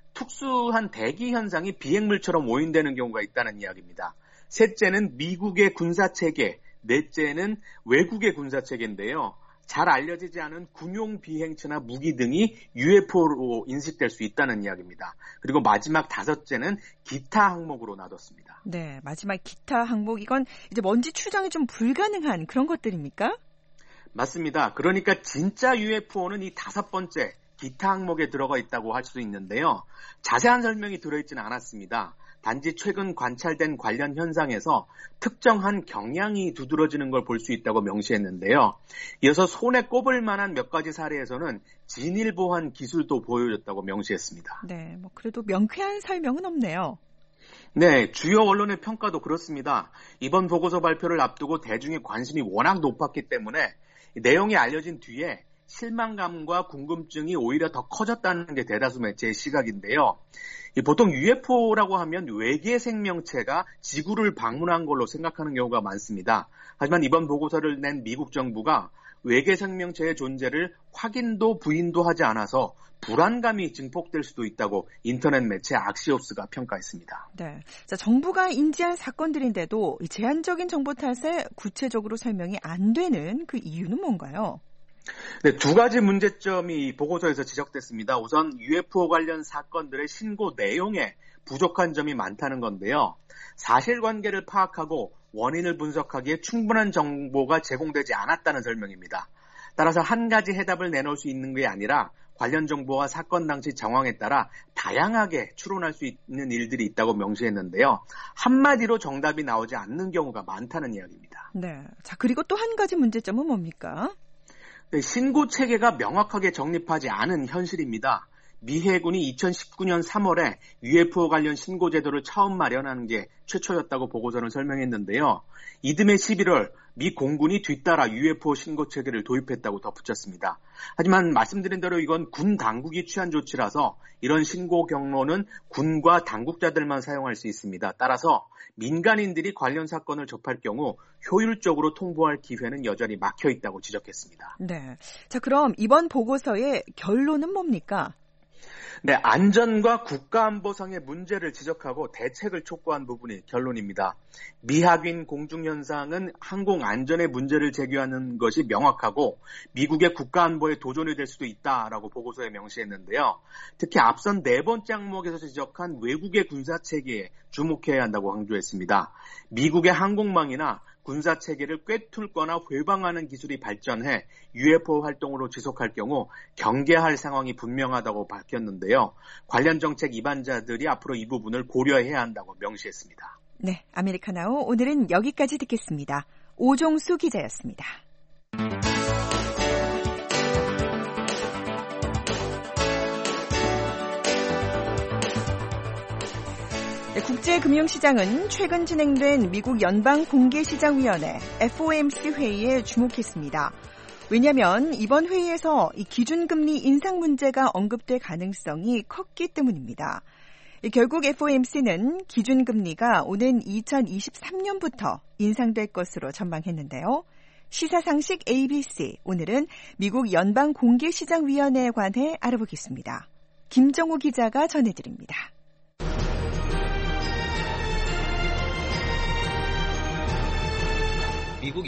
특수한 대기 현상이 비행물처럼 오인되는 경우가 있다는 이야기입니다. 셋째는 미국의 군사체계, 넷째는 외국의 군사체계인데요. 잘 알려지지 않은 군용 비행체나 무기 등이 유에프오로 인식될 수 있다는 이야기입니다. 그리고 마지막 다섯째는 기타 항목으로 나눴습니다. 네, 마지막 기타 항목 이건 이제 먼지 추정이 좀 불가능한 그런 것들입니까? 맞습니다. 그러니까 진짜 유에프오는 이 다섯 번째 기타 항목에 들어가 있다고 할 수 있는데요. 자세한 설명이 들어있지는 않았습니다. 단지 최근 관찰된 관련 현상에서 특정한 경향이 두드러지는 걸 볼 수 있다고 명시했는데요. 이어서 손에 꼽을 만한 몇 가지 사례에서는 진일보한 기술도 보여줬다고 명시했습니다. 네, 뭐 그래도 명쾌한 설명은 없네요. 네, 주요 언론의 평가도 그렇습니다. 이번 보고서 발표를 앞두고 대중의 관심이 워낙 높았기 때문에 내용이 알려진 뒤에 실망감과 궁금증이 오히려 더 커졌다는 게 대다수 매체의 시각인데요. 보통 유에프오라고 하면 외계 생명체가 지구를 방문한 걸로 생각하는 경우가 많습니다. 하지만 이번 보고서를 낸 미국 정부가 외계 생명체의 존재를 확인도 부인도 하지 않아서 불안감이 증폭될 수도 있다고 인터넷 매체 악시오스가 평가했습니다. 네, 자, 정부가 인지한 사건들인데도 제한적인 정보 탓에 구체적으로 설명이 안 되는 그 이유는 뭔가요? 네, 두 가지 문제점이 보고서에서 지적됐습니다. 우선 유에프오 관련 사건들의 신고 내용에 부족한 점이 많다는 건데요. 사실관계를 파악하고 원인을 분석하기에 충분한 정보가 제공되지 않았다는 설명입니다. 따라서 한 가지 해답을 내놓을 수 있는 게 아니라 관련 정보와 사건 당시 정황에 따라 다양하게 추론할 수 있는 일들이 있다고 명시했는데요. 한마디로 정답이 나오지 않는 경우가 많다는 이야기입니다. 네. 자, 그리고 또 한 가지 문제점은 뭡니까? 네, 신고 체계가 명확하게 정립하지 않은 현실입니다. 미 해군이 이천십구 년 삼월에 유에프오 관련 신고 제도를 처음 마련하는 게 최초였다고 보고서는 설명했는데요. 이듬해 십일월 미 공군이 뒤따라 유에프오 신고 체계를 도입했다고 덧붙였습니다. 하지만 말씀드린 대로 이건 군 당국이 취한 조치라서 이런 신고 경로는 군과 당국자들만 사용할 수 있습니다. 따라서 민간인들이 관련 사건을 접할 경우 효율적으로 통보할 기회는 여전히 막혀 있다고 지적했습니다. 네. 자, 그럼 이번 보고서의 결론은 뭡니까? 네, 안전과 국가안보상의 문제를 지적하고 대책을 촉구한 부분이 결론입니다. 미확인 공중현상은 항공안전의 문제를 제기하는 것이 명확하고 미국의 국가안보에 도전이 될 수도 있다라고 보고서에 명시했는데요. 특히 앞선 네 번째 항목에서 지적한 외국의 군사체계에 주목해야 한다고 강조했습니다. 미국의 항공망이나 군사체계를 꿰뚫거나 회방하는 기술이 발전해 유에프오 활동으로 지속할 경우 경계할 상황이 분명하다고 밝혔는데요. 관련 정책 입안자들이 앞으로 이 부분을 고려해야 한다고 명시했습니다. 네, 아메리카나우 오늘은 여기까지 듣겠습니다. 오종수 기자였습니다. 네, 국제금융시장은 최근 진행된 미국 연방공개시장위원회 에프오엠씨 회의에 주목했습니다. 왜냐하면 이번 회의에서 이 기준금리 인상 문제가 언급될 가능성이 컸기 때문입니다. 결국 에프오엠씨는 기준금리가 오는 이천이십삼 년부터 인상될 것으로 전망했는데요. 시사상식 에이비씨, 오늘은 미국 연방공개시장위원회에 관해 알아보겠습니다. 김정우 기자가 전해드립니다. 미국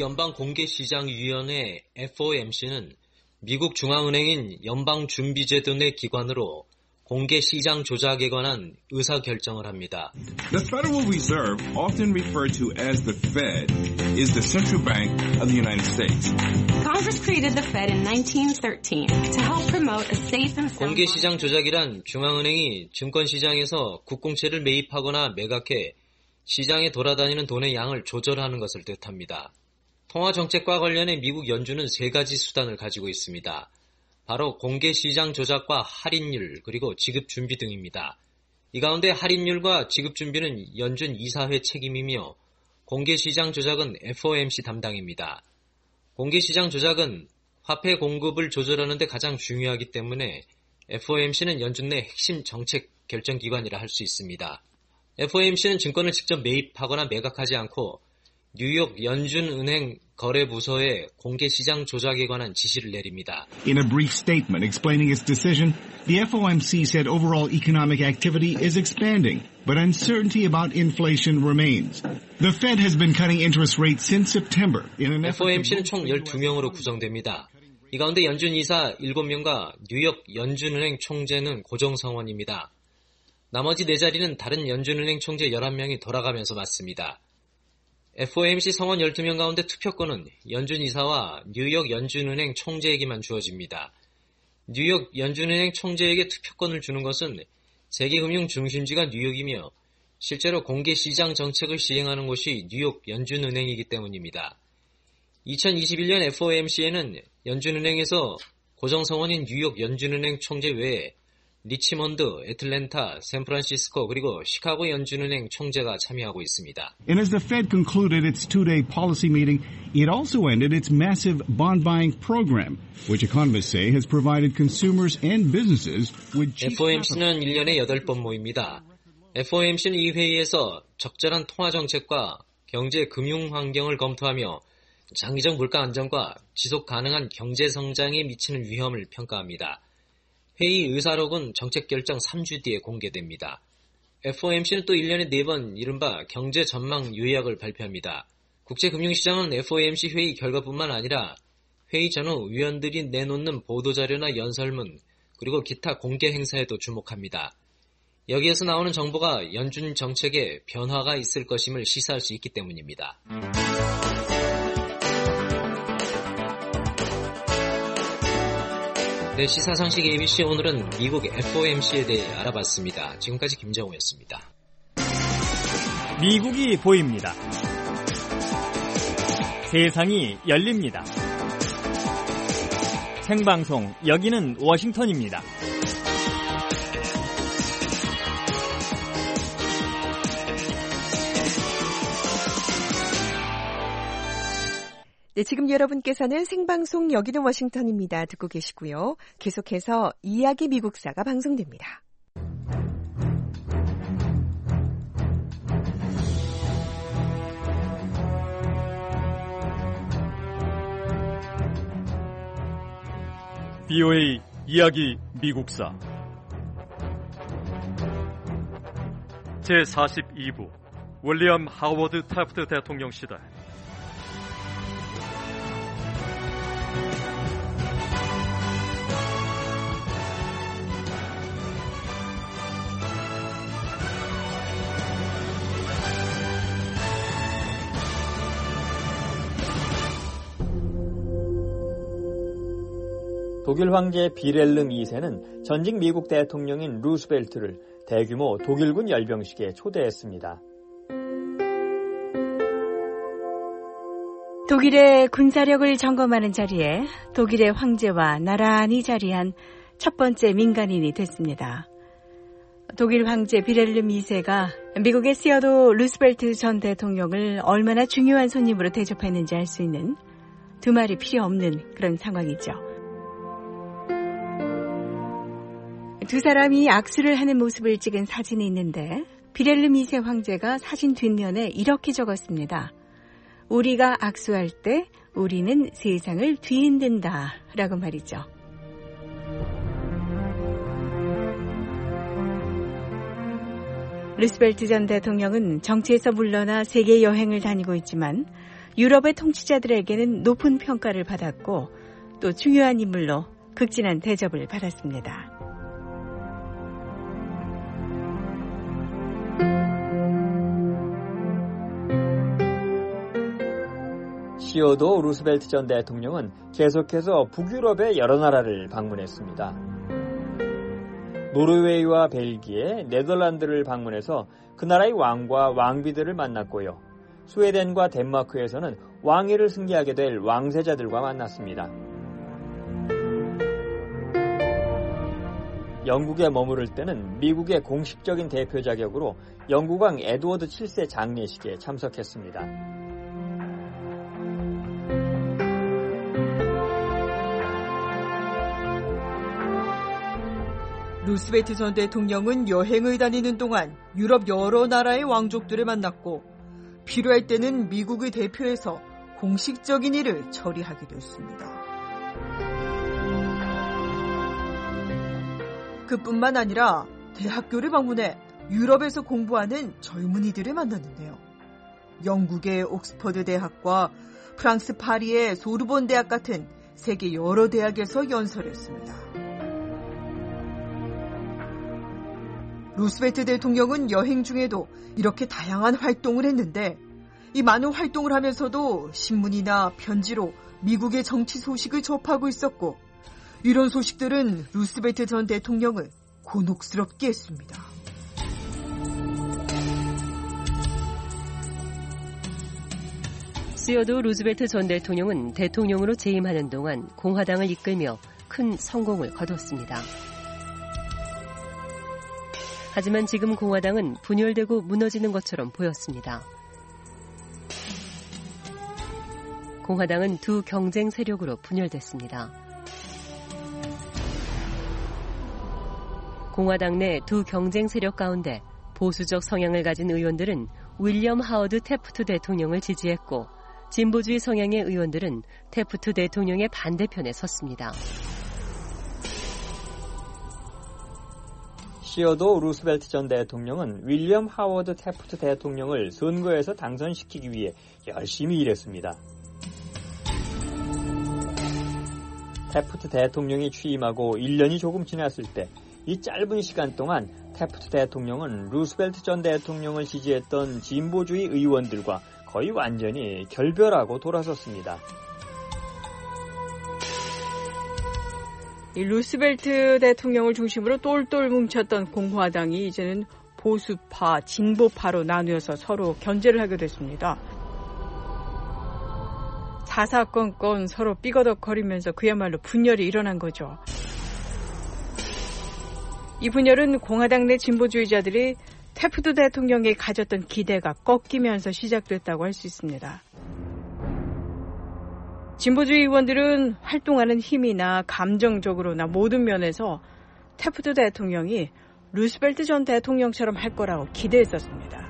연방공개시장위원회 에프오엠씨는 미국 중앙은행인 연방준비제도 내 기관으로 공개시장 조작에 관한 의사결정을 합니다. The Federal Reserve, often referred to as the Fed, is the central bank of the United States. Congress created the Fed in nineteen thirteen to help promote a safe and sound 공개시장 조작이란 중앙은행이 증권시장에서 국공채를 매입하거나 매각해 시장에 돌아다니는 돈의 양을 조절하는 것을 뜻합니다. 통화정책과 관련해 미국 연준은 세 가지 수단을 가지고 있습니다. 바로 공개시장 조작과 할인율 그리고 지급준비 등입니다. 이 가운데 할인율과 지급준비는 연준 이사회 책임이며 공개시장 조작은 에프오엠씨 담당입니다. 공개시장 조작은 화폐 공급을 조절하는 데 가장 중요하기 때문에 에프오엠씨는 연준 내 핵심 정책 결정기관이라 할 수 있습니다. 에프오엠씨는 증권을 직접 매입하거나 매각하지 않고 뉴욕 연준은행 거래부서에 공개시장 조작에 관한 지시를 내립니다. In a brief statement explaining its decision, the 에프오엠씨 said overall economic activity is expanding, but uncertainty about inflation remains. The Fed has been cutting interest rates since September. In an 에프오엠씨는 총 열두 명으로 구성됩니다. 이 가운데 연준이사 일곱 명과 뉴욕 연준은행 총재는 고정성원입니다. 나머지 네 자리는 다른 연준은행 총재 열한 명이 돌아가면서 맡습니다. 에프오엠씨 성원 열두 명 가운데 투표권은 연준이사와 뉴욕 연준은행 총재에게만 주어집니다. 뉴욕 연준은행 총재에게 투표권을 주는 것은 세계금융 중심지가 뉴욕이며 실제로 공개시장 정책을 시행하는 곳이 뉴욕 연준은행이기 때문입니다. 이천이십일 년 에프오엠씨에는 연준은행에서 고정성원인 뉴욕 연준은행 총재 외에 리치먼드, 애틀랜타, 샌프란시스코 그리고 시카고 연준은행 총재가 참여하고 있습니다. And as the Fed concluded its two-day policy meeting, it also ended its massive bond buying program, which economists say has provided consumers and businesses with cheap 에프오엠씨는 일 년에 여덟 번 모입니다. 에프오엠씨는 이 회의에서 적절한 통화 정책과 경제 금융 환경을 검토하며 장기적 물가 안정과 지속 가능한 경제 성장에 미치는 위험을 평가합니다. 회의 의사록은 정책 결정 삼 주 뒤에 공개됩니다. 에프오엠씨는 또 일 년에 네 번 이른바 경제 전망 요약을 발표합니다. 국제금융시장은 에프오엠씨 회의 결과뿐만 아니라 회의 전후 위원들이 내놓는 보도자료나 연설문, 그리고 기타 공개 행사에도 주목합니다. 여기에서 나오는 정보가 연준 정책에 변화가 있을 것임을 시사할 수 있기 때문입니다. 네, 시사상식 에이비씨 오늘은 미국 에프오엠씨에 대해 알아봤습니다. 지금까지 김정우였습니다. 미국이 보입니다. 세상이 열립니다. 생방송, 여기는 워싱턴입니다. 네, 지금 여러분께서는 생방송 여기는 워싱턴입니다. 듣고 계시고요. 계속해서 이야기 미국사가 방송됩니다. 비오에이 이야기 미국사 제사십이 부 윌리엄 하워드 태프트 대통령 시대. 독일 황제 비렐름 이 세는 전직 미국 대통령인 루스벨트를 대규모 독일군 열병식에 초대했습니다. 독일의 군사력을 점검하는 자리에 독일의 황제와 나란히 자리한 첫 번째 민간인이 됐습니다. 독일 황제 비렐름 이 세가 미국의 시어도 루스벨트 전 대통령을 얼마나 중요한 손님으로 대접했는지 알 수 있는 두 말이 필요 없는 그런 상황이죠. 두 사람이 악수를 하는 모습을 찍은 사진이 있는데 비렐름 이 세 황제가 사진 뒷면에 이렇게 적었습니다. 우리가 악수할 때 우리는 세상을 뒤흔든다 라고 말이죠. 루스벨트 전 대통령은 정치에서 물러나 세계 여행을 다니고 있지만 유럽의 통치자들에게는 높은 평가를 받았고 또 중요한 인물로 극진한 대접을 받았습니다. 시어도 루스벨트 전 대통령은 계속해서 북유럽의 여러 나라를 방문했습니다. 노르웨이와 벨기에, 네덜란드를 방문해서 그 나라의 왕과 왕비들을 만났고요. 스웨덴과 덴마크에서는 왕위를 승계하게 될 왕세자들과 만났습니다. 영국에 머무를 때는 미국의 공식적인 대표 자격으로 영국왕 에드워드 칠 세 장례식에 참석했습니다. 루스벨트 전 대통령은 여행을 다니는 동안 유럽 여러 나라의 왕족들을 만났고 필요할 때는 미국을 대표해서 공식적인 일을 처리하기도 했습니다. 그뿐만 아니라 대학교를 방문해 유럽에서 공부하는 젊은이들을 만났는데요. 영국의 옥스퍼드 대학과 프랑스 파리의 소르본 대학 같은 세계 여러 대학에서 연설했습니다. 루스벨트 대통령은 여행 중에도 이렇게 다양한 활동을 했는데 이 많은 활동을 하면서도 신문이나 편지로 미국의 정치 소식을 접하고 있었고 이런 소식들은 루스벨트 전 대통령을 곤혹스럽게 했습니다. 시어도 루스벨트 전 대통령은 대통령으로 재임하는 동안 공화당을 이끌며 큰 성공을 거뒀습니다. 하지만 지금 공화당은 분열되고 무너지는 것처럼 보였습니다. 공화당은 두 경쟁 세력으로 분열됐습니다. 공화당 내 두 경쟁 세력 가운데 보수적 성향을 가진 의원들은 윌리엄 하워드 태프트 대통령을 지지했고 진보주의 성향의 의원들은 태프트 대통령의 반대편에 섰습니다. 시어도 루스벨트 전 대통령은 윌리엄 하워드 태프트 대통령을 선거에서 당선시키기 위해 열심히 일했습니다. 태프트 대통령이 취임하고 일 년이 조금 지났을 때 이 짧은 시간 동안 태프트 대통령은 루스벨트 전 대통령을 지지했던 진보주의 의원들과 거의 완전히 결별하고 돌아섰습니다. 이 루스벨트 대통령을 중심으로 똘똘 뭉쳤던 공화당이 이제는 보수파, 진보파로 나누어서 서로 견제를 하게 됐습니다. 사사건건 서로 삐거덕거리면서 그야말로 분열이 일어난 거죠. 이 분열은 공화당 내 진보주의자들이 태프트 대통령에 가졌던 기대가 꺾이면서 시작됐다고 할 수 있습니다. 진보주의 의원들은 활동하는 힘이나 감정적으로나 모든 면에서 태프트 대통령이 루스벨트 전 대통령처럼 할 거라고 기대했었습니다.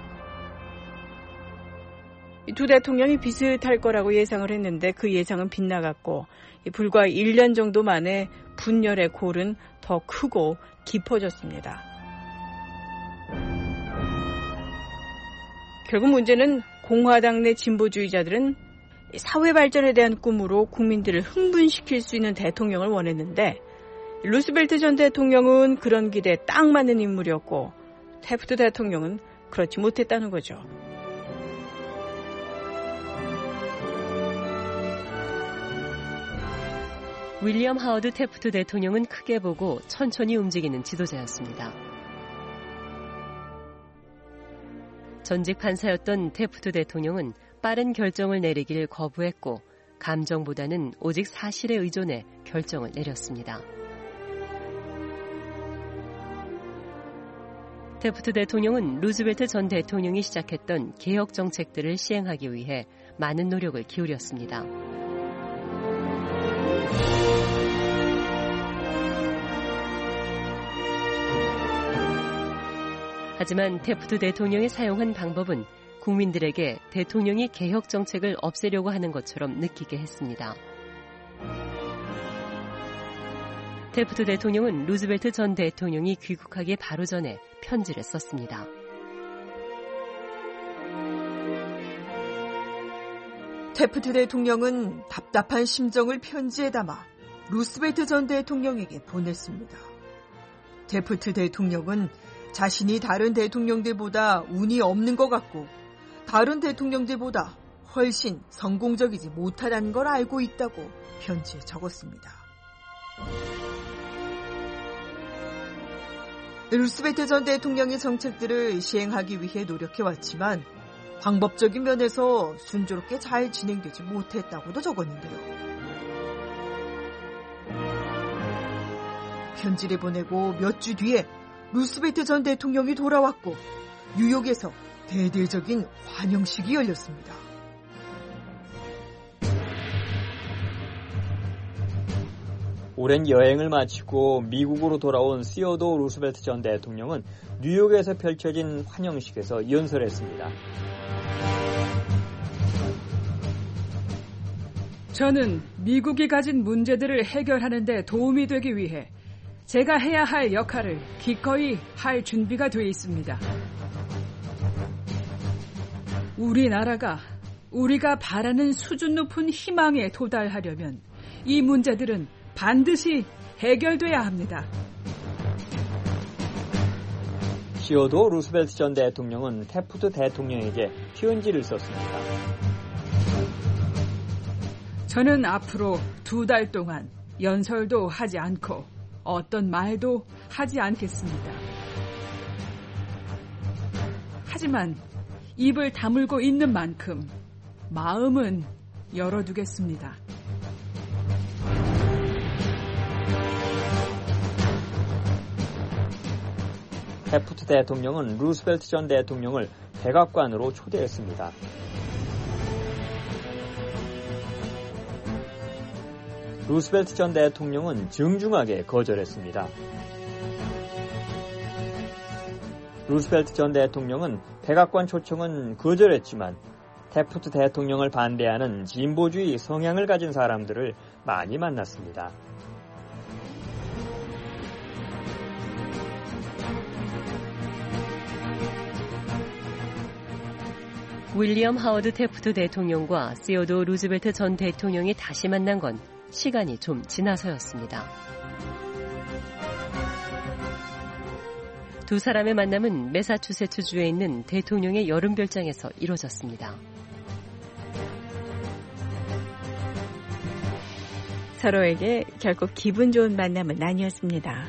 이 두 대통령이 비슷할 거라고 예상을 했는데 그 예상은 빗나갔고 불과 일 년 정도 만에 분열의 골은 더 크고 깊어졌습니다. 결국 문제는 공화당 내 진보주의자들은 사회 발전에 대한 꿈으로 국민들을 흥분시킬 수 있는 대통령을 원했는데 루스벨트 전 대통령은 그런 기대에 딱 맞는 인물이었고 태프트 대통령은 그렇지 못했다는 거죠. 윌리엄 하워드 태프트 대통령은 크게 보고 천천히 움직이는 지도자였습니다. 전직 판사였던 태프트 대통령은 빠른 결정을 내리길 거부했고 감정보다는 오직 사실에 의존해 결정을 내렸습니다. 태프트 대통령은 루즈벨트 전 대통령이 시작했던 개혁 정책들을 시행하기 위해 많은 노력을 기울였습니다. 하지만 태프트 대통령이 사용한 방법은 국민들에게 대통령이 개혁 정책을 없애려고 하는 것처럼 느끼게 했습니다. 태프트 대통령은 루즈벨트 전 대통령이 귀국하기 바로 전에 편지를 썼습니다. 태프트 대통령은 답답한 심정을 편지에 담아 루스벨트 전 대통령에게 보냈습니다. 태프트 대통령은 자신이 다른 대통령들보다 운이 없는 것 같고 다른 대통령들보다 훨씬 성공적이지 못하다는 걸 알고 있다고 편지에 적었습니다. 루스벨트 전 대통령의 정책들을 시행하기 위해 노력해왔지만 방법적인 면에서 순조롭게 잘 진행되지 못했다고도 적었는데요. 편지를 보내고 몇 주 뒤에 루스벨트 전 대통령이 돌아왔고 뉴욕에서 대대적인 환영식이 열렸습니다. 오랜 여행을 마치고 미국으로 돌아온 시어도어 루스벨트 전 대통령은 뉴욕에서 펼쳐진 환영식에서 연설했습니다. 저는 미국이 가진 문제들을 해결하는 데 도움이 되기 위해 제가 해야 할 역할을 기꺼이 할 준비가 돼 있습니다. 우리나라가 우리가 바라는 수준 높은 희망에 도달하려면 이 문제들은 반드시 해결돼야 합니다. 시어도어 루스벨트 전 대통령은 태프트 대통령에게 편지를 썼습니다. 저는 앞으로 두 달 동안 연설도 하지 않고 어떤 말도 하지 않겠습니다. 하지만 입을 다물고 있는 만큼 마음은 열어두겠습니다. 태프트 대통령은 루스벨트 전 대통령을 백악관으로 초대했습니다. 루스벨트 전 대통령은 정중하게 거절했습니다. 루스벨트 전 대통령은 백악관 초청은 거절했지만 태프트 대통령을 반대하는 진보주의 성향을 가진 사람들을 많이 만났습니다. 윌리엄 하워드 태프트 대통령과 시어도어 루즈벨트 전 대통령이 다시 만난 건 시간이 좀 지나서였습니다. 두 사람의 만남은 매사추세츠주에 있는 대통령의 여름별장에서 이루어졌습니다. 서로에게 결코 기분 좋은 만남은 아니었습니다.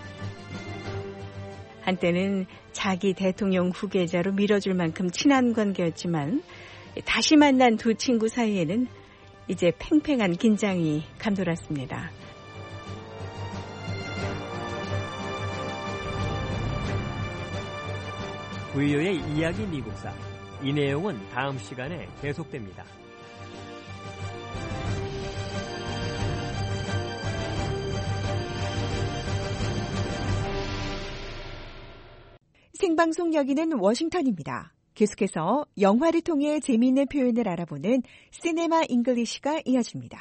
한때는 자기 대통령 후계자로 밀어줄 만큼 친한 관계였지만 다시 만난 두 친구 사이에는 이제 팽팽한 긴장이 감돌았습니다. 브이오의 이야기 미국사. 이 내용은 다음 시간에 계속됩니다. 생방송 여기는 워싱턴입니다. 계속해서 영화를 통해 재미있는 표현을 알아보는 시네마 잉글리시가 이어집니다.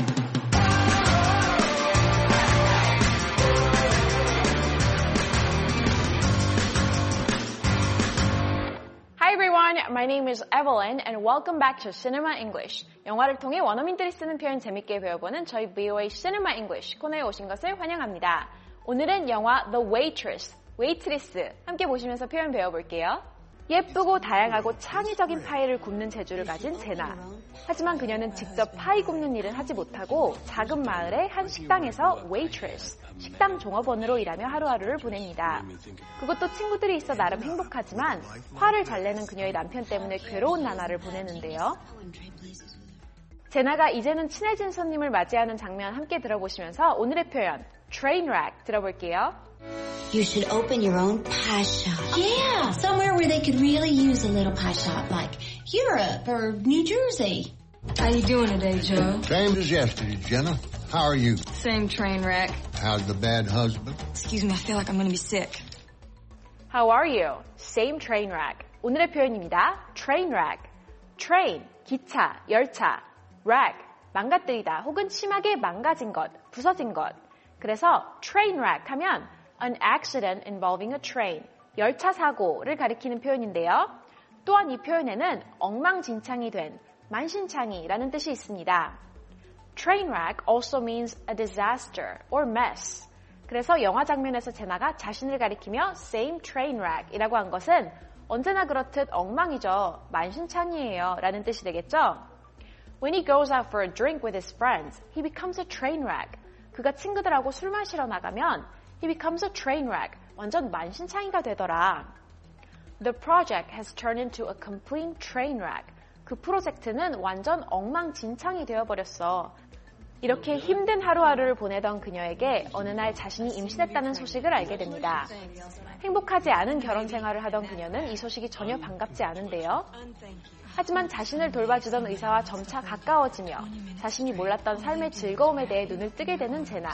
Hi everyone, my name is Evelyn and welcome back to Cinema English. 영화를 통해 원어민들이 쓰는 표현 재밌게 배워보는 저희 브이오에이 Cinema English 코너에 오신 것을 환영합니다. 오늘은 영화 The Waitress, 웨이트리스 함께 보시면서 표현 배워볼게요. 예쁘고 다양하고 창의적인 파이를 굽는 재주를 가진 제나. 하지만 그녀는 직접 파이 굽는 일은 하지 못하고 작은 마을의 한 식당에서 waitress, 식당 종업원으로 일하며 하루하루를 보냅니다. 그것도 친구들이 있어 나름 행복하지만 화를 잘 내는 그녀의 남편 때문에 괴로운 나날을 보내는데요. 제나가 이제는 친해진 손님을 맞이하는 장면 함께 들어보시면서 오늘의 표현 train wreck 들어볼게요. You should open your own pie shop. Yeah, somewhere where they could really use a little pie shop, like Europe or New Jersey. How you doing today, Joe? Same as yesterday, Jenna. How are you? Same train wreck. How's the bad husband? Excuse me, I feel like I'm going to be sick. How are you? Same train wreck. 오늘의 표현입니다. train wreck. train, 기차, 열차. wreck, 망가뜨리다 혹은 심하게 망가진 것, 부서진 것. 그래서 train wreck 하면 an accident involving a train, 열차 사고를 가리키는 표현인데요. 또한 이 표현에는 엉망진창이 된, 만신창이라는 뜻이 있습니다. Train wreck also means a disaster or mess. 그래서 영화 장면에서 제나가 자신을 가리키며 same train wreck 이라고 한 것은 언제나 그렇듯 엉망이죠. 만신창이에요 라는 뜻이 되겠죠. When he goes out for a drink with his friends, he becomes a train wreck. 그가 친구들하고 술 마시러 나가면 he becomes a train wreck. 완전 만신창이가 되더라. The project has turned into a complete train wreck. 그 프로젝트는 완전 엉망진창이 되어버렸어. 이렇게 힘든 하루하루를 보내던 그녀에게 어느 날 자신이 임신했다는 소식을 알게 됩니다. 행복하지 않은 결혼 생활을 하던 그녀는 이 소식이 전혀 반갑지 않은데요. 하지만 자신을 돌봐주던 의사와 점차 가까워지며 자신이 몰랐던 삶의 즐거움에 대해 눈을 뜨게 되는 제나.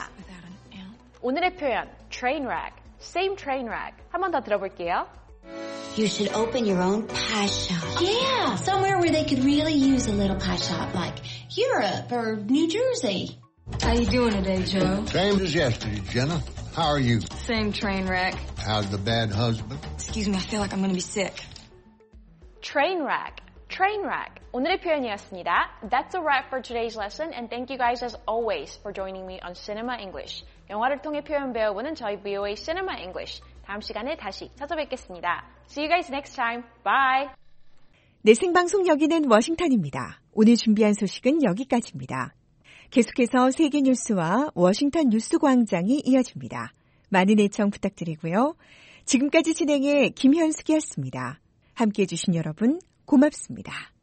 오늘의 표현, train wreck, same train wreck. 한 번 더 들어볼게요. You should open your own pie shop. Yeah, somewhere where they could really use a little pie shop, like Europe or New Jersey. How you doing today, Joe? Same as yesterday, Jenna. How are you? Same train wreck. How's the bad husband? Excuse me, I feel like I'm going to be sick. Train wreck, train wreck. 오늘의 표현이었습니다. That's a wrap for today's lesson, and thank you guys as always for joining me on Cinema English. 영화를 통해 표현 배워보는 저희 브이오에이 Cinema English. 다음 시간에 다시 찾아뵙겠습니다. See you guys next time. Bye. 네, 생방송 여기는 워싱턴입니다. 오늘 준비한 소식은 여기까지입니다. 계속해서 세계 뉴스와 워싱턴 뉴스 광장이 이어집니다. 많은 애청 부탁드리고요. 지금까지 진행의 김현숙이었습니다. 함께해 주신 여러분 고맙습니다.